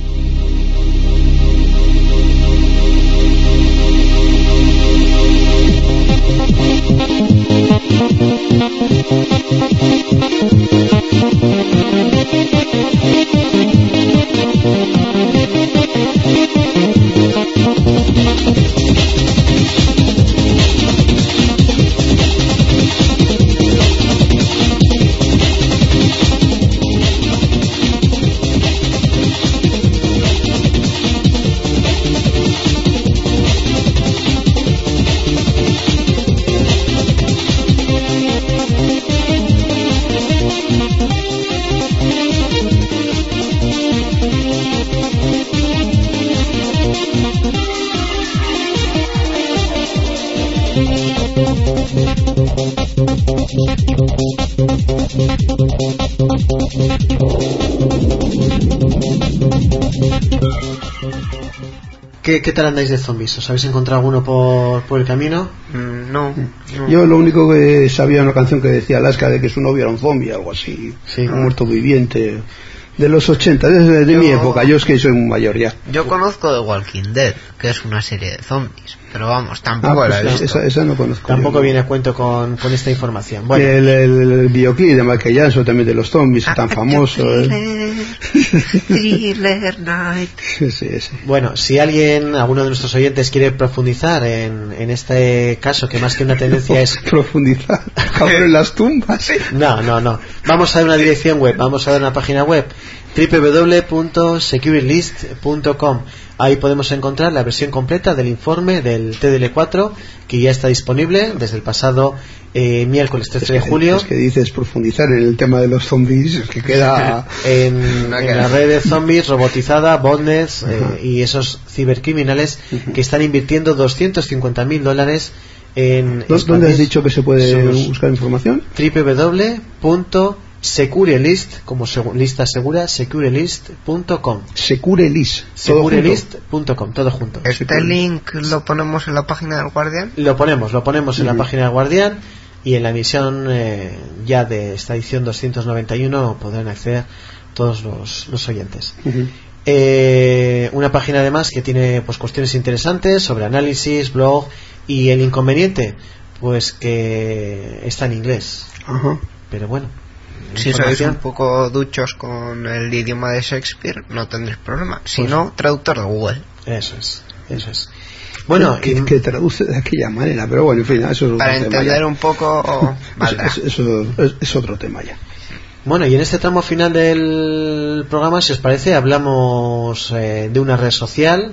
¿Qué, ¿Qué tal andáis de zombies? ¿Os habéis encontrado alguno por, por el camino?
Mm, no, no.
Yo lo único que sabía, una canción que decía Alaska, de que su novio era un zombie, algo así, sí. Un muerto viviente. De los ochenta, de, de yo, mi época, yo es que soy un mayor ya.
Yo conozco The Walking Dead, que es una serie de zombies, pero vamos, tampoco ah, pues la he visto.
Esa, esa no conozco.
Tampoco viene a cuento con, con esta información. Bueno.
El, el, el videoclip de Michael Jackson también de los zombies, ah, tan famoso.
Thriller, Thriller Night.
Sí, sí, sí.
Bueno, si alguien, alguno de nuestros oyentes quiere profundizar en, en este caso, que más que una tendencia es...
Profundizar, cabrón, en las tumbas.
No, no, no. Vamos a dar una dirección web, vamos a dar una página web, doble u doble u doble u punto securilist punto com. Ahí podemos encontrar la versión completa del informe del T D L cuatro, que ya está disponible desde el pasado eh, miércoles trece de julio.
Es que dices profundizar en el tema de los zombies, que queda
en, en la red de zombies robotizada, botnets eh, y esos cibercriminales uh-huh. que están invirtiendo doscientos cincuenta mil dólares en...
¿Dónde has dicho que se puede buscar información?
doble u doble u doble u punto Securelist, como segu- lista segura, securelist punto com.
Securelist.
Securelist punto com, todo junto.
¿Este link lo ponemos en la página del Guardián?
Lo ponemos, lo ponemos en uh-huh. la página del Guardián. y en la emisión eh, ya de esta edición doscientos noventa y uno podrán acceder todos los, los oyentes. Uh-huh. Eh, una página además que tiene pues cuestiones interesantes sobre análisis, blog, y el inconveniente pues que está en inglés.
Uh-huh.
Pero bueno,
si sois un poco duchos con el idioma de Shakespeare no tendréis problema, si
pues,
no, traductor de Google.
Eso es, eso es. Bueno,
que,
y,
que traduce de aquella manera, pero bueno, en fin, eso es
para
otro
entender
tema ya.
un poco oh,
eso, eso es, es otro tema ya.
Bueno, y en este tramo final del programa, si os parece, hablamos eh, de una red social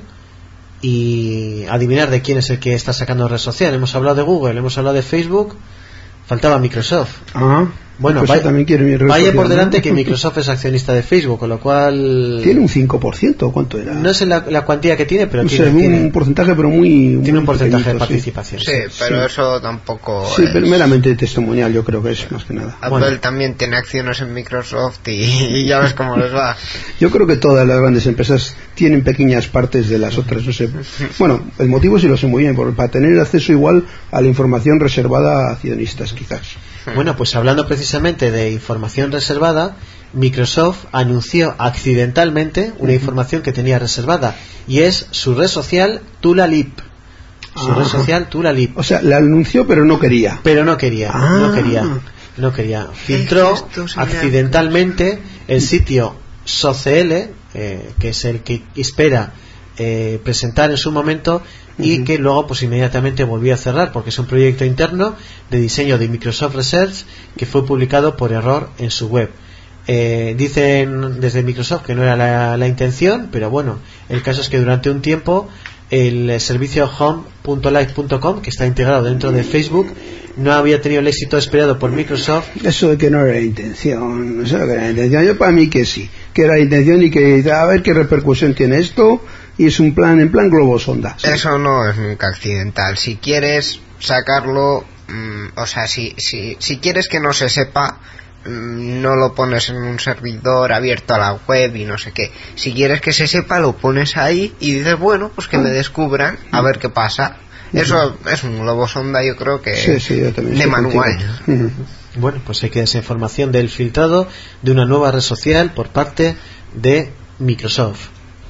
y adivinar de quién es el que está sacando red social. Hemos hablado de Google, hemos hablado de Facebook, faltaba Microsoft.
Ajá.
Bueno,
pues
vaya,
también quiere mi red
vaya
social,
por delante,
¿no?
que Microsoft es accionista de Facebook, con lo cual...
Tiene un cinco por ciento, ¿cuánto era?
No sé la, la cuantía que tiene, pero
no
tiene,
sé, un
tiene,
porcentaje, pero muy...
Tiene
muy
un porcentaje de
sí.
participación.
Sí, sí, pero sí. Eso tampoco
Sí,
es...
pero meramente testimonial, yo creo que es, más que nada.
Apple
bueno.
también tiene acciones en Microsoft y, y ya ves cómo les va.
Yo creo que todas las grandes empresas tienen pequeñas partes de las otras, no sé. Bueno, el motivo sí lo sé muy bien, porque para tener acceso igual a la información reservada a accionistas, quizás.
Bueno, pues hablando precisamente de información reservada, Microsoft anunció accidentalmente una información que tenía reservada, y es su red social Tulalip. Su
Ah.
red social Tulalip.
O sea, la anunció pero no quería.
Pero no quería,
Ah.
no quería, no quería. Filtró
Esto se
accidentalmente el sitio SoCL, eh, que es el que espera eh, presentar en su momento, y uh-huh. que luego pues inmediatamente volvió a cerrar, porque es un proyecto interno de diseño de Microsoft Research que fue publicado por error en su web. Eh, dicen desde Microsoft que no era la, la intención, pero bueno, el caso es que durante un tiempo el servicio home punto live punto com, que está integrado dentro de Facebook, no había tenido el éxito esperado por Microsoft.
Eso de que no era la intención, eso de que era la intención, yo para mí que sí, que era la intención, y que a ver qué repercusión tiene esto, y es un plan, en plan globo sonda. ¿Sí?
Eso no es nunca accidental. Si quieres sacarlo, mmm, o sea, si, si, si quieres que no se sepa, mmm, no lo pones en un servidor abierto a la web y no sé qué. Si quieres que se sepa, lo pones ahí y dices, bueno, pues que me descubran, a ver qué pasa. Eso es un globo sonda, yo creo que
sí, sí, yo también
de manual.
Uh-huh.
Bueno, pues hay que dar esa información del filtrado de una nueva red social por parte de Microsoft.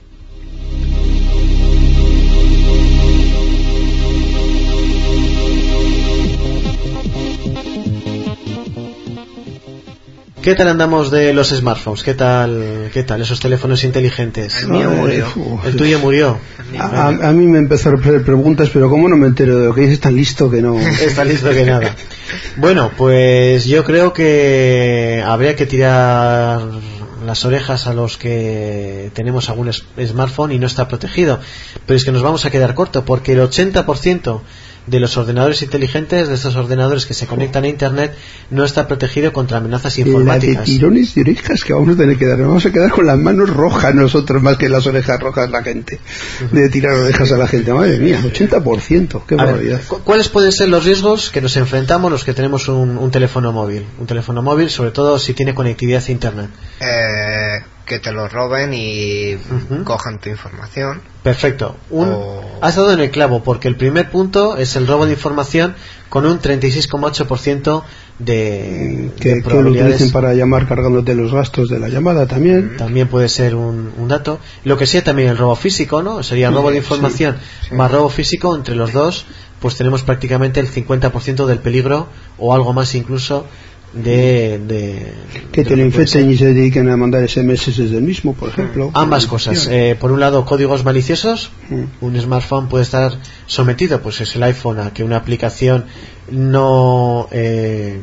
¿Qué tal andamos de los smartphones? ¿Qué tal, qué tal esos teléfonos inteligentes?
El mío murió.
El tuyo murió.
A, a mí me empezaron a hacer preguntas, pero como no me entero de lo que dices, tan listo que no.
Está listo que nada. Bueno, pues yo creo que habría que tirar las orejas a los que tenemos algún smartphone y no está protegido. Pero es que nos vamos a quedar corto, porque el ochenta por ciento de los ordenadores inteligentes, de estos ordenadores que se conectan a internet, no está protegido contra amenazas informáticas.
La de tirones de orejas que vamos a tener que dar, nos vamos a quedar con las manos rojas nosotros más que las orejas rojas la gente, de tirar orejas a la gente. Madre mía, ochenta por ciento, qué barbaridad.
¿Cuáles pueden ser los riesgos que nos enfrentamos los que tenemos un, un teléfono móvil? Un teléfono móvil, sobre todo si tiene conectividad a internet.
Eh, que te lo roben y uh-huh. cojan tu información.
Perfecto. Un,
o...
Has dado en el clavo, porque el primer punto es el robo de información, con un treinta y seis coma ocho por ciento de,
que,
de
que lo utilicen para llamar cargándote los gastos de la llamada también.
También puede ser un, un dato. Lo que sea también el robo físico, ¿no? Sería robo de información sí, sí. más robo físico. Entre los dos, pues tenemos prácticamente el cincuenta por ciento del peligro, o algo más incluso, de, de
que
de
te lo infecten y se dediquen a mandar ese eme ese desde el mismo, por ejemplo.
Ambas cosas. Eh, por un lado, códigos maliciosos. Mm. Un smartphone puede estar sometido, pues es el iPhone, a que una aplicación no eh,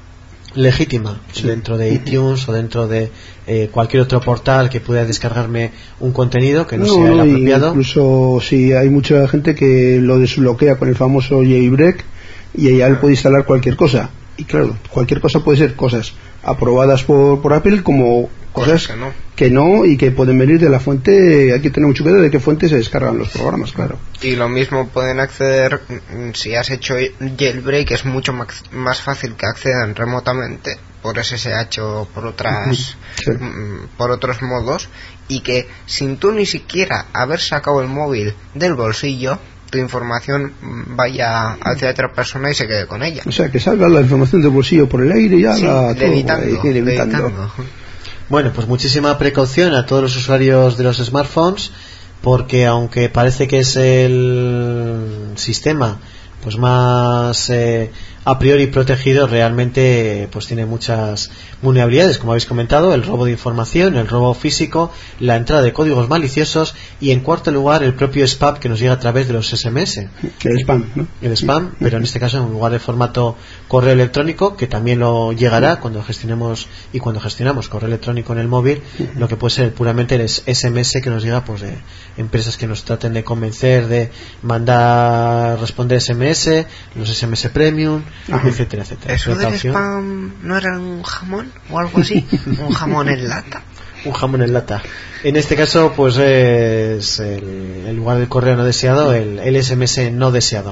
legítima sí. dentro de iTunes o dentro de eh, cualquier otro portal que pueda descargarme un contenido que no, no sea el apropiado.
Incluso si hay mucha gente que lo desbloquea con el famoso jailbreak y ya le puede instalar cualquier cosa. Y claro, cualquier cosa puede ser cosas aprobadas por, por Apple, como cosas
que no.
que no y que pueden venir de la fuente. Hay que tener mucho cuidado de qué fuente se descargan los programas, claro.
Y lo mismo pueden acceder, si has hecho jailbreak, es mucho más fácil que accedan remotamente por ese ese hache o por otras sí. por otros modos, y que sin tú ni siquiera haber sacado el móvil del bolsillo tu información vaya hacia otra persona y se quede con ella.
O sea, que salga la información del bolsillo por el aire y ya
sí,
la
levitando,
todo, ahí, levitando.
levitando.
Bueno, pues muchísima precaución a todos los usuarios de los smartphones, porque aunque parece que es el sistema pues más eh, a priori protegido, realmente pues tiene muchas vulnerabilidades, como habéis comentado: el robo de información, el robo físico, la entrada de códigos maliciosos y, en cuarto lugar, el propio spam que nos llega a través de los S M S.
El spam, ¿no?
El spam, pero en este caso en lugar de formato correo electrónico, que también lo llegará cuando gestionemos y cuando gestionamos correo electrónico en el móvil, lo que puede ser puramente el S M S que nos llega pues de empresas que nos traten de convencer de mandar responder S M S, los S M S premium, ajá, etcétera, etcétera.
¿Eso del spam no era un jamón o algo así? ¿Un jamón en lata?
Un jamón en lata. En este caso pues es el, en lugar del correo no deseado, el, el S M S no deseado.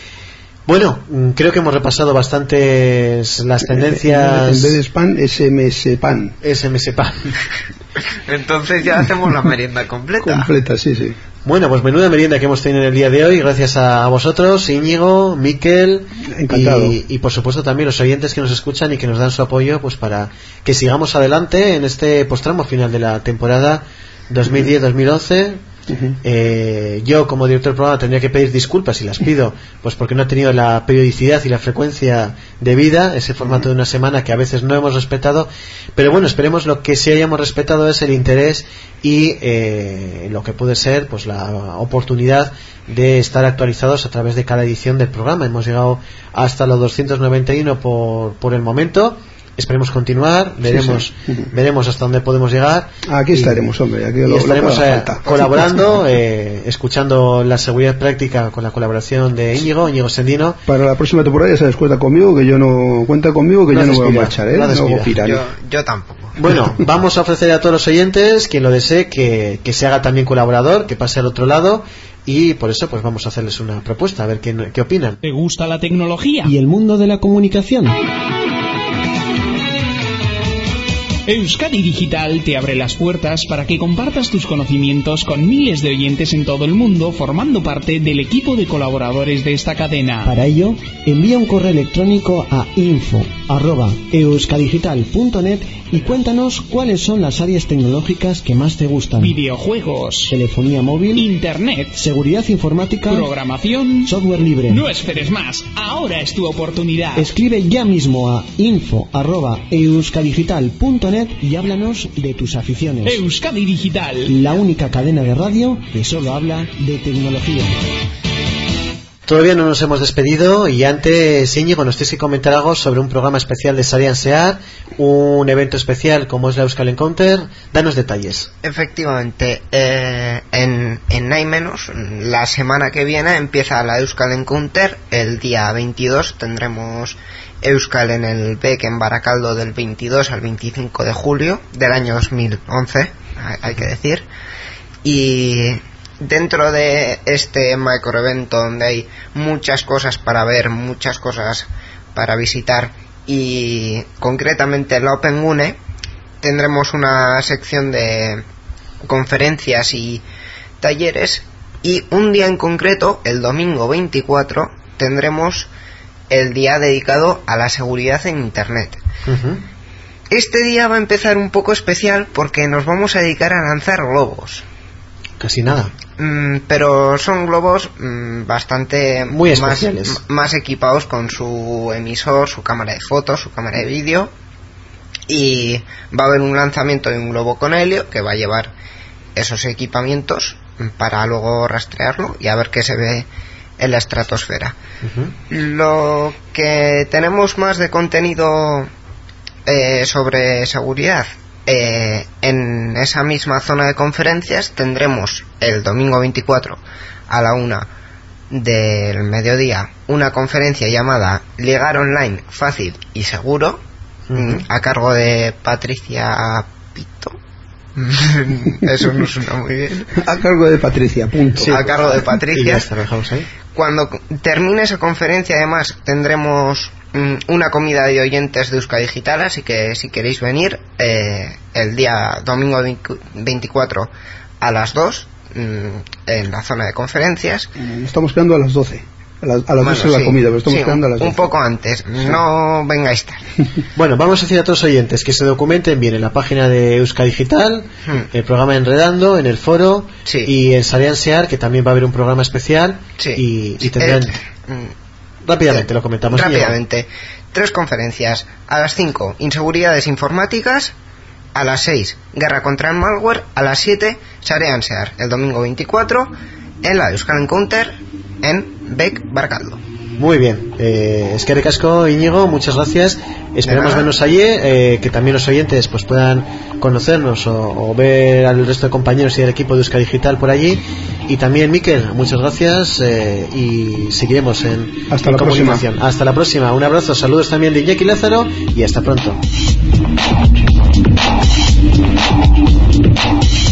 Bueno, creo que hemos repasado bastantes las tendencias.
En vez de spam, S M S pan.
S M S pan.
Entonces ya hacemos la merienda completa.
Completa, sí, sí.
Bueno, pues menuda merienda que hemos tenido en el día de hoy, gracias a vosotros, Íñigo, Miquel,
encantado.
Y, y por supuesto también los oyentes que nos escuchan y que nos dan su apoyo pues para que sigamos adelante en este postramo final de la temporada dos mil diez dos mil once. Uh-huh. eh, yo como director del programa tendría que pedir disculpas y las pido pues porque no he tenido la periodicidad y la frecuencia debida, ese formato uh-huh. de una semana que a veces no hemos respetado, pero bueno, esperemos lo que sí hayamos respetado es el interés y eh, lo que puede ser pues la oportunidad de estar actualizados a través de cada edición del programa. Hemos llegado hasta los doscientos noventa y uno por, por el momento. Esperemos continuar, veremos sí, sí. veremos hasta dónde podemos llegar.
Aquí estaremos, hombre, aquí
y
lo,
estaremos
lo
eh, colaborando, eh, escuchando la seguridad práctica con la colaboración de Íñigo, Íñigo Sendino.
Para la próxima temporada ya sabes, cuenta conmigo, que yo no cuenta conmigo, que
no
yo no
despida,
voy a marchar, ¿eh?
No
no
yo, yo tampoco.
Bueno, vamos a ofrecer a todos los oyentes, quien lo desee, que, que se haga también colaborador, que pase al otro lado. Y por eso pues vamos a hacerles una propuesta, a ver qué, qué opinan.
¿Te gusta la tecnología?
¿Y el mundo de la comunicación?
Euskadi Digital te abre las puertas para que compartas tus conocimientos con miles de oyentes en todo el mundo, formando parte del equipo de colaboradores de esta cadena.
Para ello, envía un correo electrónico a info arroba euskadigital punto net y cuéntanos cuáles son las áreas tecnológicas que más te gustan.
Videojuegos,
telefonía móvil,
internet,
seguridad informática,
programación,
software libre.
No esperes más, ahora es tu oportunidad.
Escribe ya mismo a info arroba euskadigital punto net y háblanos de tus aficiones.
Euskadi Digital,
la única cadena de radio que solo habla de tecnología. Todavía no nos hemos despedido y antes, Íñigo, nos tienes que comentar algo sobre un programa especial de Sarian Sear, un evento especial como es la Euskal Encounter. Danos detalles.
Efectivamente, eh, en, en nada menos, la semana que viene empieza la Euskal Encounter. El día veintidós tendremos Euskal en el B E C en Barakaldo del veintidós al veinticinco de julio del año dos mil once, hay que decir. Y dentro de este macroevento donde hay muchas cosas para ver, muchas cosas para visitar y concretamente en la OpenGune tendremos una sección de conferencias y talleres, y un día en concreto, el domingo veinticuatro, tendremos el día dedicado a la seguridad en Internet. Uh-huh. Este día va a empezar un poco especial porque nos vamos a dedicar a lanzar globos.
Casi nada.
Mm, pero son globos mm, bastante
muy especiales,
más, más equipados con su emisor, su cámara de fotos, su cámara de vídeo, y va a haber un lanzamiento de un globo con helio que va a llevar esos equipamientos para luego rastrearlo y a ver qué se ve en la estratosfera. Uh-huh. Lo que tenemos más de contenido eh, sobre seguridad, Eh, en esa misma zona de conferencias tendremos el domingo veinticuatro a la una del mediodía una conferencia llamada Ligar Online Fácil y Seguro, uh-huh. a cargo de Patricia Pito. Eso no suena muy bien.
A cargo de Patricia, punto.
Sí, a cargo de Patricia.
Y ya dejamos ahí.
Cuando termine esa conferencia, además, tendremos una comida de oyentes de Euskadi Digital, así que si queréis venir eh, el día domingo veinticuatro a las dos, en la zona de conferencias.
Estamos quedando a las doce. A las, a las
bueno,
doce de la
sí,
comida, pero estamos
sí,
quedando a las doce.
Un poco antes, sí. No vengáis tarde.
Bueno, vamos a decir a todos los oyentes que se documenten bien en la página de Euskadi Digital, hmm. el programa Enredando, en el foro,
sí.
y en Sarean Sear, que también va a haber un programa especial,
sí.
y, y tendrán... Eh, rápidamente,
eh,
lo comentamos.
Rápidamente. Tres conferencias. A las cinco, inseguridades informáticas. A las seis, guerra contra el malware. A las siete, Sarean Sear, el domingo veinticuatro, en la Euskal Encounter, en Bec Baracaldo.
Muy bien, eh, eskerrik asko, Íñigo, muchas gracias. Esperamos vernos allí, eh, que también los oyentes pues puedan conocernos o, o ver al resto de compañeros y del equipo de Euskadi Digital por allí. Y también, Miquel, muchas gracias, eh, y seguiremos en,
hasta
en
la
comunicación.
Próxima.
Hasta la próxima, un abrazo, saludos también de Iñaki Lázaro y hasta pronto.